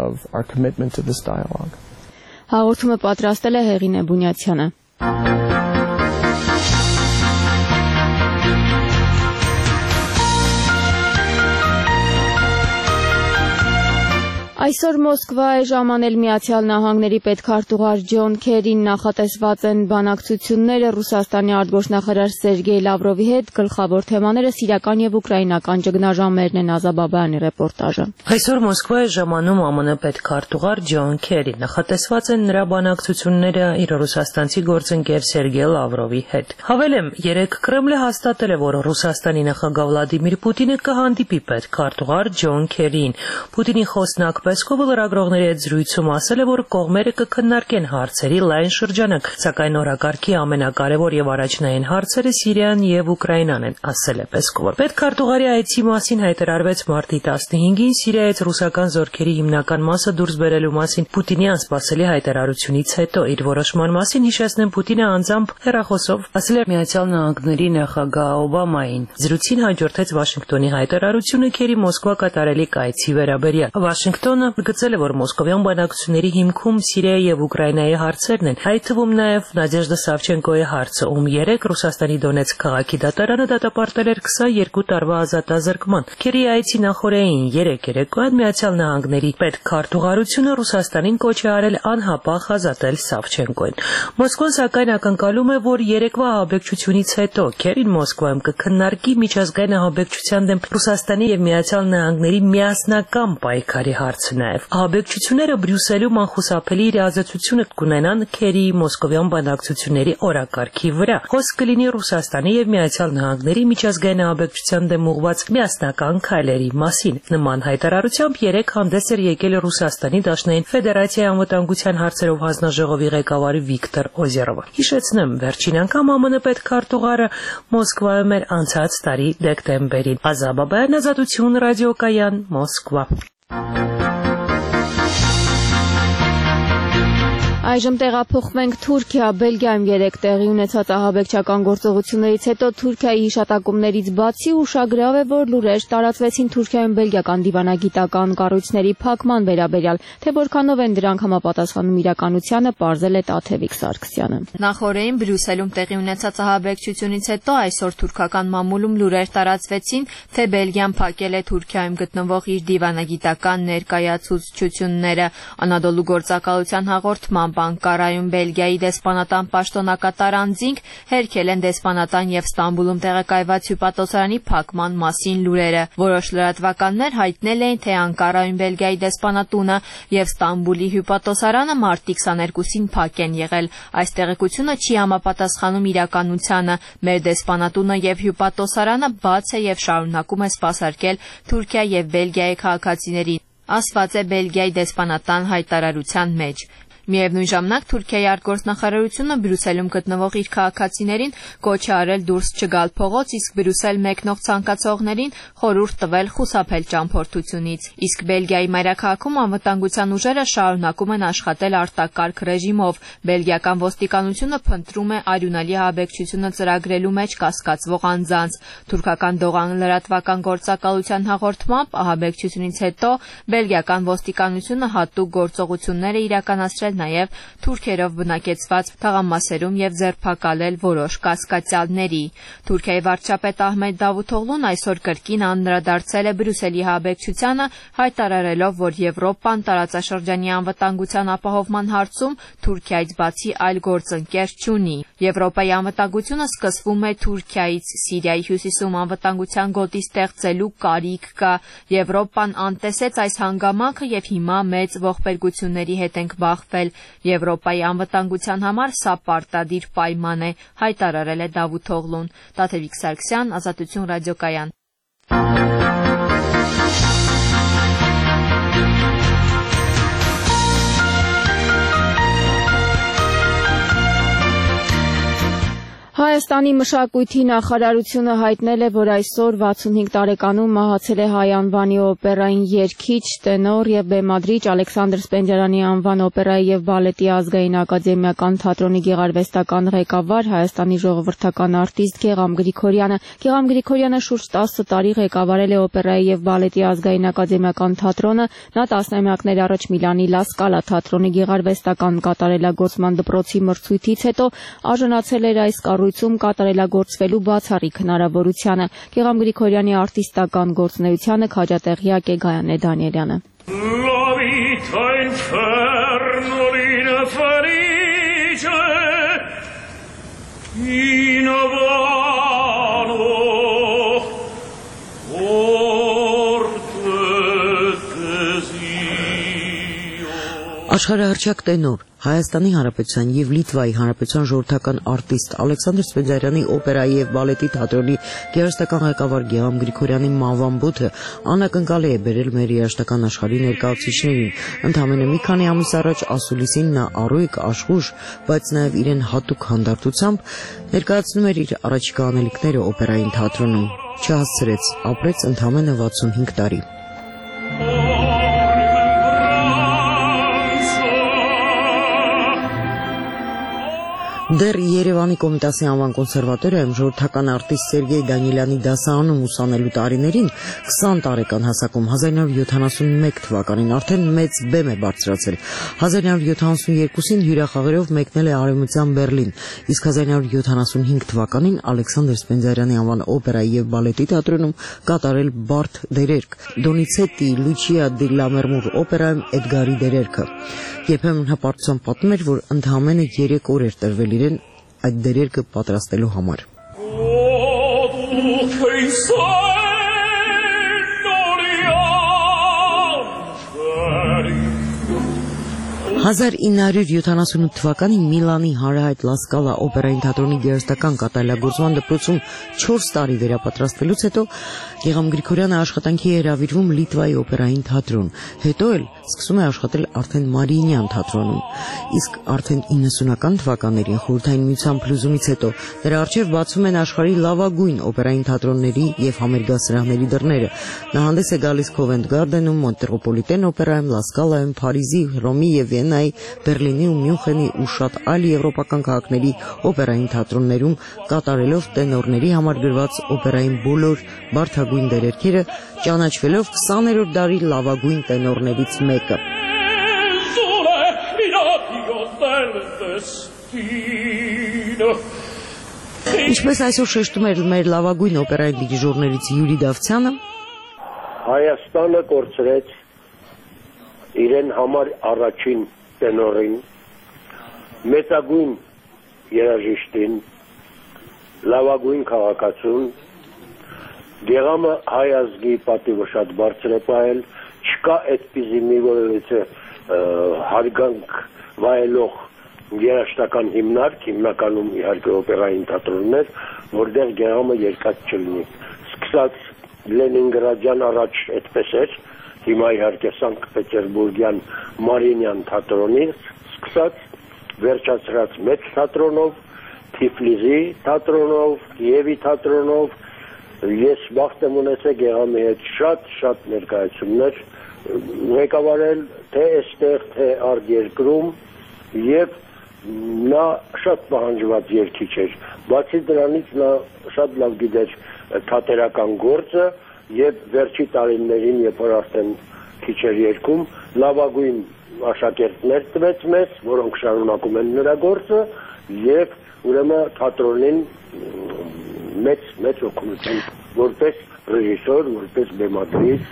Հաղորդումը պատրաստել է Հեղինե Բունյացյանը։ Այսօր Մոսկվա է ժամանել Միացյալ Նահանգների պետքարտուղար Ջոն Քերին, նախատեսված են բանակցությունները Ռուսաստանի արտգործնախարար Սերգեյ Լավրովի հետ, գլխավոր թեմաները սիրիական եւ ուկրաինական ճգնաժամերն են, Ազա Բաբայանի ռեպորտաժը։ Այսօր Մոսկվա է ժամանում ԱՄՆ պետքարտուղար Ջոն Քերին, նախատեսված են նրա բանակցությունները իր ռուսաստանցի գործընկեր Սերգեյ Լավրովի հետ։ Հավելեմ, երեկ Կրեմլը հաստատել է, որ Ռուսաստանի նախագահ Վլադիմիր Պուտինը կհանդիպի պետքարտուղար Ջոն Քերին։ Պուտինի խոսնակ Պեսկովը լրագրողների հետ զրույցում ասել է, որ կողմերը կքննարկեն հարցերի լայն շրջանակ, սակայն օրակարգի ամենակարևոր եւ առաջնային հարցերը Սիրիան եւ Ուկրաինան են, ասել է Պեսկովը։ Պետքարտուղարի այցի մասին հայտարարվեց մարտի 15-ին Սիրիայից ռուսական զորքերի հիմնական մասը դուրս բերելու մասին Պուտինի անսպասելի հայտարարությունից հետո։ Իր որոշման մասին հիշեցնեմ, Պուտինը անձամբ հեռախոսով ասել է Միացյալ Նահանգների նախագահ Օբամային։ Զրույցին հաջորդեց Վաշինգտոնի հայտարարությունը Քերի Մոսկվա կատարելիք այցի վերաբերյալ։ Վաշինգտոնը գծել է, որ մոսկովյան բանակցությունների հիմքում Սիրիայի եւ Ուկրաինայի հարցերն են, այդ թվում նաեւ Նադեժդա Սավչենկոյի հարցը, ում երեք Ռուսաստանի Դոնեցկ քաղաքի դատարանը դատապարտել էր 22 տարվա ազատազրկման։ Քերի այցի նախօրեին երեկոյան Միացյալ Նահանգների պետքարտուղարությունը Ռուսաստանին կոչ է արել անհապաղ ազատել Սավչենկոին։ Մոսկվան սակայն ակնկալում է, որ երեկվա ահաբեկչությունից հետո Քերին Մոսկվայում կքննարկի միջազգային ահաբեկչության դեմ Ռուսաստանի եւ Միացյալ Նահանգների միասնական պայքարի հարցը նաև։ Ահաբեկչությունները Բրյուսելում անխուսափելի իրազեկությունը կունենան Քերիի մոսկովյան բանակցությունների օրակարգի վրա։ Խոսք կլինի Ռուսաստանի եւ Միացյալ Նահանգների միջազգային ահաբեկչության դեմ ուղղված միասնական քայլերի մասին։ Նման հայտարարությամբ երեք հանդես էր եկել Ռուսաստանի Դաշնային Ֆեդերացիայի անվտանգության հարցերով հանձնաժողովի ղեկավար Վիկտոր Օզերովը։ Հիշեցնեմ, վերջին անգամ ԱՄՆ պետքարտուղարը Մոսկվայում էր անցած տարի դեկտեմբերին։ Ազա Բաբայան, Ազատություն ռադիոկայան, Մոսկվա։ Այժմ տեղափոխվենք Թուրքիա, Բելգիայում երեկ տեղի ունեցած ահաբեկչական գործողություններից հետո Թուրքիայի հիշատակումներից բացի ուշագրավ է, որ լուրեր տարածվեցին Թուրքիայում բելգիական դիվանագիտական կառույցների փակման վերաբերյալ, թե որքանով են դրանք համապատասխանում իրականությանը, պարզել է Տաթևիկ Սարգսյանը։ Նախորդին Բրյուսելում տեղի ունեցած ահաբեկչությունից հետո այսօր թուրքական մամուլում լուրեր տարածվեցին, թե Բելգիան փակել է Թուրքիայում գտնվող իր դիվանագիտական ներկայացուցչությունները։ Անադոլու գործակալության հաղորդմամբ Անկարայում Բելգիայի դեսպանատան պաշտոնակատար անձինք հերքել են դեսպանատան եւ Ստամբուլում տեղակայված հյուպատոսարանի փակման մասին լուրերը։ Որոշ լրատվականներ հայտնել էին, թե Անկարայում Բելգիայի դեսպանատունը եւ Ստամբուլի հյուպատոսարանը մարտի 22-ին փակ են եղել։ Այս տեղեկությունը չի համապատասխանում իրականությանը։ Մեր դեսպանատունը եւ հյուպատոսարանը բաց է եւ շարունակում է սպասարկել Թուրքիա եւ Բելգիայի քաղաքացիներին, ասված է Բելգիայի դեսպանատան հայտարարության մեջ։ Միևնույն ժամանակ Թուրքիայի արտգործնախարարությունը Բրյուսելում գտնվող իր քաղաքացիներին կոչ է արել դուրս չգալ փողոց, իսկ Բրյուսել մեկնող ցանկացողներին խորհուրդ տվել խուսափել ճամփորդությունից։ Իսկ Բելգիայի մայրաքաղաքում անվտանգության ուժերը շարունակում են աշխատել արտակարգ ռեժիմով։ Բելգիական ոստիկանությունը փնտրում է արյունալի ահաբեկչությունը ծրագրելու մեջ կասկածվող անձանց։ Թուրքական Դողան լրատվական գործակալության հաղորդմամբ ահաբեկչությունից հետո բելգիական ոստիկանությունը հատուկ գործողություններ է իրականացրել նաև թուրքերով բնակեցված թաղամասերում եւ ձերբակալել որոշ կասկածյալների։ Թուրքիայի վարչապետ Ահմեդ Դավութօղլուն այսօր կրկին անդրադարձել է Բրյուսելի ահաբեկչությանը, հայտարարելով, որ Եվրոպան տարածաշրջանի անվտանգության ապահովման հարցում Թուրքիայից բացի այլ գործընկեր չունի։ Եվրոպայի անվտանգությունը սկսվում է Թուրքիայից, Սիրիայի հյուսիսում անվտանգության գոտի ստեղծելու կարիք կա։ Եվրոպան անտեսեց այս հանգամանքը եւ հիմա մեծ ողբերգությունների հետ ենք բախվել։ Եվրոպայի անվտանգության համար սա պարտադիր պայման է, հայտարարել է Դավութօղլուն։ Տաթևիկ Սարգսյան, Ազատություն ռադիոկայան։ Հայաստանի մշակույթի նախարարությունը հայտնել է, որ այսօր 65 տարեկանում մահացել է հայ անվանի օպերային երգիչ, տենոր եւ բեմադրիչ Ալեքսանդր Սպենդիարյանի անվան օպերայի եւ բալետի ազգային ակադեմիական թատրոնի գեղարվեստական ղեկավար, Հայաստանի ժողովրդական արտիստ Գեգամ Գրիգորյանը։ Գեգամ Գրիգորյանը շուրջ 10 տարի ղեկավարել է օպերայի եւ բալետի ազգային ակադեմիական թատրոնը։ Նա տասնամյակներ առաջ Միլանի Լա Սկալա թատրոնի գեղարվեստական կատարելագործման դպրոցի մրցույթից հետո արժանացել էր այս կառույցում կատարելագործվելու բացառիկ հնարավորությանը։ Գեգամ Գրիգորյանի արտիստական գործունեությանը քաջատեղյակ է Գայանե Դանիելյանը։ Աշխարհահռչակ տենոր, Հայաստանի Հանրապետության եւ Լիտվայի Հանրապետության ժողովրդական արտիստ Ալեքսանդր Սպենդիարյանի օպերայի եւ բալետի թատրոնի գեղարվեստական ղեկավար Գեգամ Գրիգորյանի մահվան բութը անակնկալի է բերել մեր երաժշտական աշխարհի ներկայացուցիչներին։ Ընդամենը մի քանի ամիս առաջ ասուլիսին նա առույգ, աշխուժ, բայց նաեւ իրեն հատուկ հանդարտությամբ ներկայացնում էր իր առաջիկա անելիքները օպերային թատրոնում։ Չհասցրեց, ապրեց ընդամենը 65 տարի։ Դեռ Երևանի Կոմիտասի անվան կոնսերվատորիայում ժողովրդական արտիստ Սերգեյ Դանիելյանի դասարանում ուսանելու տարիներին 20 տարեկան հասակում 1971 թվականին արդեն մեծ բեմ է բարձրացել։ 1972-ին հյուրախաղերով մեկնել է Արևմտյան Բերլին, իսկ 1975 թվականին Ալեքսանդր Սպենդիարյանի անվան օպերայի եւ բալետի թատրոնում կատարել բարդ դերերք՝ Դոնիցետի, Լուչիա դի Լամերմուր օպերայում Էդգարի դերերքը։ Երբեմն հպարտությամբ պատմում էր, որ ընդամենը 3 օր էր տրվել իրեն այդ դերերքը պատրաստելու համար։ 1978 թվականին Միլանի հանրահայտ Լա Սկալա օպերային թատրոնի գեղարվեստական կատարելագործման դպրոցում 4 տարի վերապատրաստվելուց հետո Գեգամ Գրիգորյանը աշխատանքի է հրավիրվում Լիտվայի օպերային թատրոն, հետո էլ սկսում է աշխատել արդեն Մարիինյան թատրոնում, իսկ արդեն 90-ական թվականներին Խորհրդային Միության փլուզումից հետո նրա առջև բացվում են աշխարհի լավագույն օպերային թատրոնների եւ համերգասրահների դռները։ Նա հանդես է գալիս Covent Garden-ում, Մետրոպոլիտեն օպերայում, Լա Սկալայում, Փարիզի, Հռոմի եւ Վիեննայի, Բերլինի ու Մյունխենի ու շատ այլ եվրոպական քաղաքների օպերային թատրոններում կատարելով տենորների համար գրված օպերային բոլոր բարդագույն դերերքերը, ճանաչվելով 20-րդ դարի լավագույն տենորներից մեկը։ Ինչպես այսօր շեշտում էր մեր լավագույն օպերային դիրիժորներից Յուրի Դավթյանը, Հայաստանը կորցրեց իրեն համար առաջին տենորին, մեծագույն երաժիշտին, լավագույն քաղաքացուն, Գեգամը հայ ազգի պատիվը շատ բարձր է պահել, չկա այդպիսի մի որևէ հարգանք վայելող երաժշտական հիմնարկ, հիմնականում իհարկե օպերային թատրոններ, որտեղ Գեգամը երկած չլինի։ Սկսած Լենինգրադյան առաջ այդպես էր, հիմա իհարկե Սանկտ Պետերբուրգյան Մարիինյան թատրոնից, սկսած վերջացրած մեծ թատրոնով, Թիֆլիսի թատրոնով, Կիևի թատրոնով, ես վաղտ եմ ունեցել Գեղամի հետ շատ ներկայացումներ ղեկավարել թե այստեղ, թե արտերկրում եւ նա շատ պահանջված երգիչ էր, բացի դրանից նա շատ լավ գիտեր թատերական գործը եւ վերջի տարիներին, երբ որ արդեն քիչ էր երգում, լավագույն աշակերտներ տվեց մեզ, որոնք շարունակում են նրա գործը եւ ուրեմն թատրոնին մեծ օգնություն որպես ռեժիսոր, որպես բեմադրիչ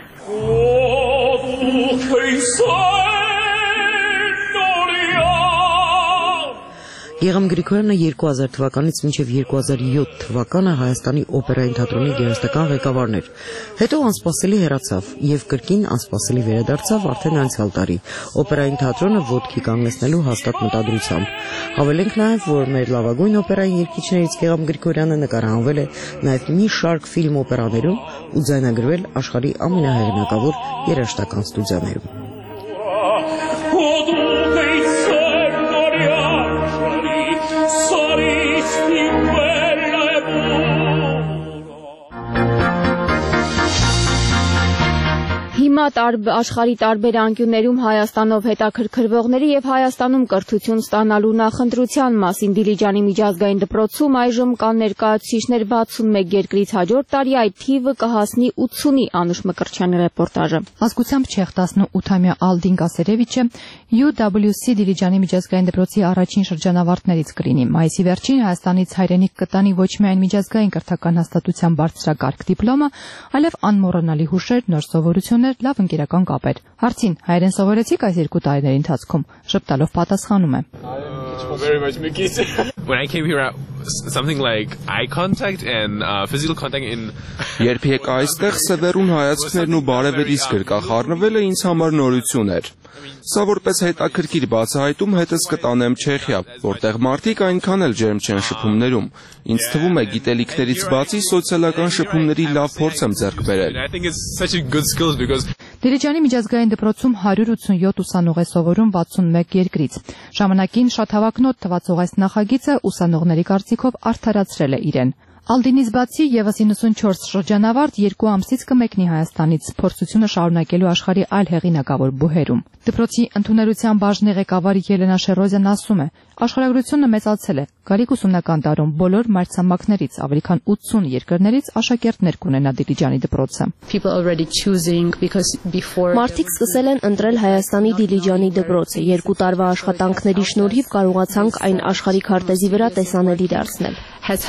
Գեղամ Գրիգորյանը 2000 թվականից մինչև 2007 թվականը Հայաստանի օպերային թատրոնի գեղարվեստական ղեկավարն էր։ Հետո անսպասելի հեռացավ եւ կրկին անսպասելի վերադարձավ արդեն անցյալ տարի օպերային թատրոնը ոտքի կանգնեցնելու հաստատ մտադրությամբ։ Հավելենք նաեւ, որ մեր լավագույն օպերային երգիչներից Գեղամ Գրիգորյանը նկարահանվել է նաեւ մի շարք ֆիլմ օպերաներում ու ձայնագրվել աշխարհի ամենահեղինակավոր երաժշտական ստուդիաներում։ Հիմա աշխարհի տարբեր անկյուններում Հայաստանով հետաքրքրվողների եւ Հայաստանում կրթություն ստանալու նախընտրության մասին Դիլիջանի միջազգային դպրոցում այժմ կան ներկայացուցիչներ 61 երկրից հաջորդ տարի այդ թիվը կհասնի 80-ի Անուշ Մկրտչյանի ռեպորտաժը։ Ազգությամբ չեխ 18-ամյա Ալդին Կասերևիչը UWC Դիլիջանի միջազգային դպրոցի առաջին շրջանավարտներից կլինի։ Մայիսի վերջին Հայաստանից հայրենիք կտանի ոչ միայն միջազգային կրթական հաստատության բարձրակարգ դիպլոմը, այլև անմոռանալի հուշեր, նոր սովորություններ, լավ ընկերական կապեր։ Հարցին հայերեն սովորեցիք այս 2 տարիների ընթացքում, շփտալով պատասխանում է. When I came here, something like eye contact and physical contact in Երբ եկա այստեղ սևեռուն հայացքներն ու բարևելիս կրկախառնվելը ինձ համար նորություն էր։ Սա որպես հետաքրքիր բացահայտում հետս կտանեմ Չեխիա, որտեղ մարդիկ այնքան էլ ջերմ չեն շփումներում։ Ինձ թվում է գիտելիքներից բացի սոցիալական շփումների լավ փորձ եմ ձեռք բերել։ Դիլիջանի միջազգային դպրոցում 187 ուսանող է սովորում 61 երկրից։ Ժամանակին շատ հավակնոտ թվացող այս նախագիծը ուսանողների կարծիքով արդարացրել է իրեն։ Ալդինից բացի եւս 94 շրջանավարտ 2 ամսից կմեկնի Հայաստանից փորձությունը շարունակելու աշխարհի այլ հեղինակավոր բուհերում։ Դպրոցի ընդունելության բաժնի ղեկավար Ելենա Շերոզյան ասում է. աշխարհագրությունը մեծացել է։ Գալիք ուսումնական տարում բոլոր մայրցամաքներից ավելի քան 80 երկրներից աշակերտներ կունենա Դիլիջանի դպրոցը։ Մարդիկ սկսել են ընտրել Հայաստանի Դիլիջանի դպրոցը։ 2 տարվա աշխատանքների շնորհիվ կարողացանք այն աշխարհի քարտեզի վրա տեսանելի դարձնել։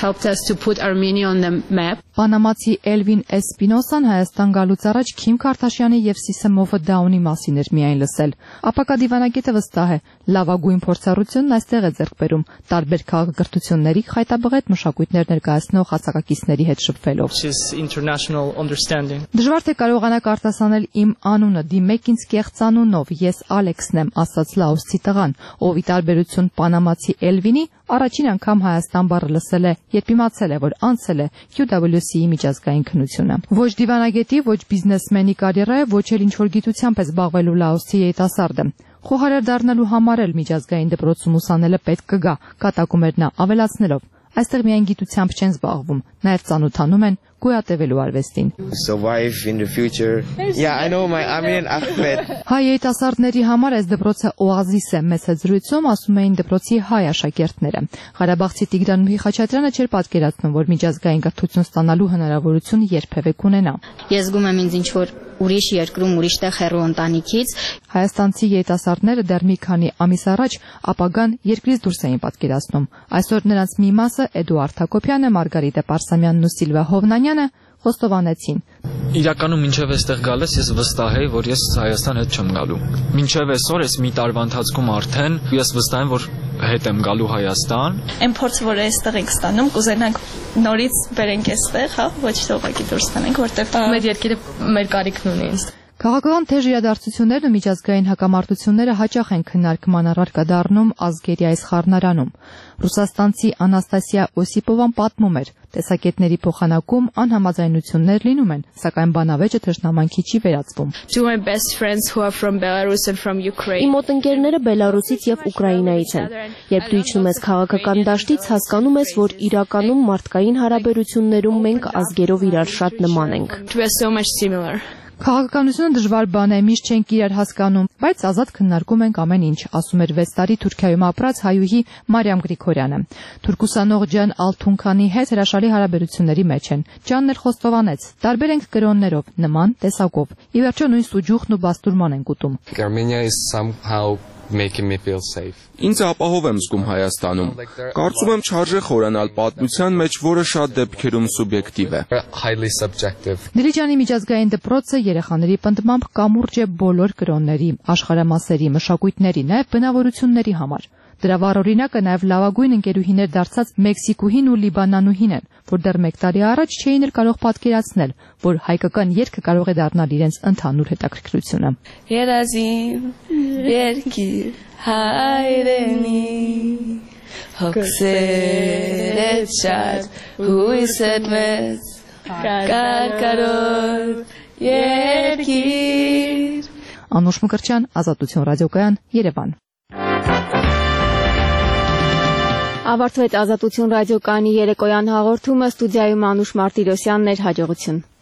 Պանամացի Էլվին Էսպինոսան Հայաստան գալուց առաջ Քիմ Քարդաշյանի եւ Սիսեմովը Դաունի մասին էր միայն լսել։ Ապակա դիվանագետը վստահ է, լավագույն փորձառությունն այստեղ է ձեռք բերում տարբեր քաղաքակրթությունների խայտաբղետ մշակույթներ ներկայացնող հասակակիցների հետ շփվելով։ Դժվար թե կարողանաք արտասանել իմ անունը, դիմեք ինձ կեղծանունով, ես Ալեքսն եմ, ասաց լաոսցի տղան, ով ի տարբերություն պանամացի Էլվինի առաջին անգամ Հայաստան բառը լսել է, երբ իմացել է, որ անցել է UWC-ի միջազգային քննությունը։ Ոչ դիվանագետի, ոչ բիզնեսմենի կարիերայը, ոչ էլ ինչ-որ գիտությամբ է զբաղվելու լաոսցի երիտասարդը։ Խոհարար դառնալու համար էլ միջազգային դպրոցում ուսանելը պետք կգա, կատակում էր նա, ավելացնելով. Այստեղ միայն գիտությամբ չեն զբաղվում, նաև ծանոթանում են գոյատևելու արվեստին։ Հայ երիտասարդների համար այս դպրոցը օազիս է, մեծ զրույցում ասում էին դպրոցի հայ աշակերտները։ Ղարաբաղցի Տիգրան Խաչատրյանը չէր պատկերացնում, որ միջազգային կրթություն ստանալու հնարավորություն երբևէ կունենա։ Ես զգում եմ ինձ ինչ-որ ուրիշ երկրում, ուրիշ տեղ հեռու ընտանիքից։ Հայաստանցի երիտասարդները դեռ մի քանի ամիս առաջ ապագան երկրից դուրս էին պատկերացնում։ Այսօր նրանց մի մասը Էդուարդ Հակոբյանը, Մարգարիտա Պարսամյանն ու Սիլվա Հովնանյանը խոստովանեցին։ Իրականում մինչև այստեղ գալիս ես վստահ եի, որ ես Հայաստան հետ չեմ գալու։ Մինչև այսօր ես մի տարվա ընթացքում արդեն ես վստահ եմ, որ հետ եմ գալու Հայաստան։ Այն փորձը, որ այստեղ ենք ստանում, կուզենանք նորից բերենք այստեղ, հա, ոչ թե ուղղակի դուրս տանենք, որտեղ մեր երկիրը մեր կարիքն ունի ինձ։ Քաղաքական թեժ իրադարձություններն ու միջազգային հակամարտությունները հաճախ են քննարկման առարկա դառնում ազգերի այս խառնարանում։ Ռուսաստանցի Անաստասիա Օսիպովան պատմում էր, տեսակետների փոխանակում անհամաձայնություններ լինում են, սակայն բանավեճը թշնամանքի չի վերածվում։ Իմ մոտ ընկերները Բելարուսից եւ Ուկրաինայից են։ Երբ դու իջնում ես քաղաքական դաշտից, հասկանում ես, որ իրականում մարդկային հարաբերություններում մենք ազգերով իրար շատ նման ենք։ Քաղաքականությունը դժվար բան է, միշտ չենք իրար հասկանում, բայց ազատ քննարկում ենք ամեն ինչ, ասում էր 6 տարի Թուրքիայում ապրած հայուհի Մարիամ Գրիգորյանը։ Թուրքուսանող Ջան Ալթունքանի հետ հրաշալի հարաբերությունների մեջ են։ Ջանն էլ խոստովանեց, տարբեր ենք կրոններով, նման տեսակով։ Ի վերջո նույն սուջուխն ու բաստուրման ենք ուտում։ Ինձ ապահով եմ զգում Հայաստանում։ Կարծում եմ չարժե խորանալ պատմության մեջ, որը շատ դեպքերում սուբյեկտիվ է։ Դիլիջանի միջազգային դպրոցը երեխաների պնդմամբ կամուրջ է բոլոր կրոնների, աշխարհամասերի, մշակույթների, նաև բնավորությունների համար։ Դրա վառօրինակը նաև լավագույն ընկերուհիներ դարձած Մեքսիկուհին ու Լիբանանուհին են, որ դեռ 1 տարի առաջ չէին էլ կարող պատկերացնել, որ հայկական երգը կարող է դառնալ իրենց ընդհանուր հետաքրքրությունը։ Երազին, երկիր, հայրենի, հոգսերդ շատ, հույսդ մեծ, կարկարոտ, երկիր։ Անուշ Մկրտչյան, Ազատություն ռադիոկայան, Երևան։ Ավարտվեց Ազատություն ռադիոկայանի երեկոյան հաղորդումը, ստուդիայում Անուշ Մարտիրոսյանն էր, հաջողություն։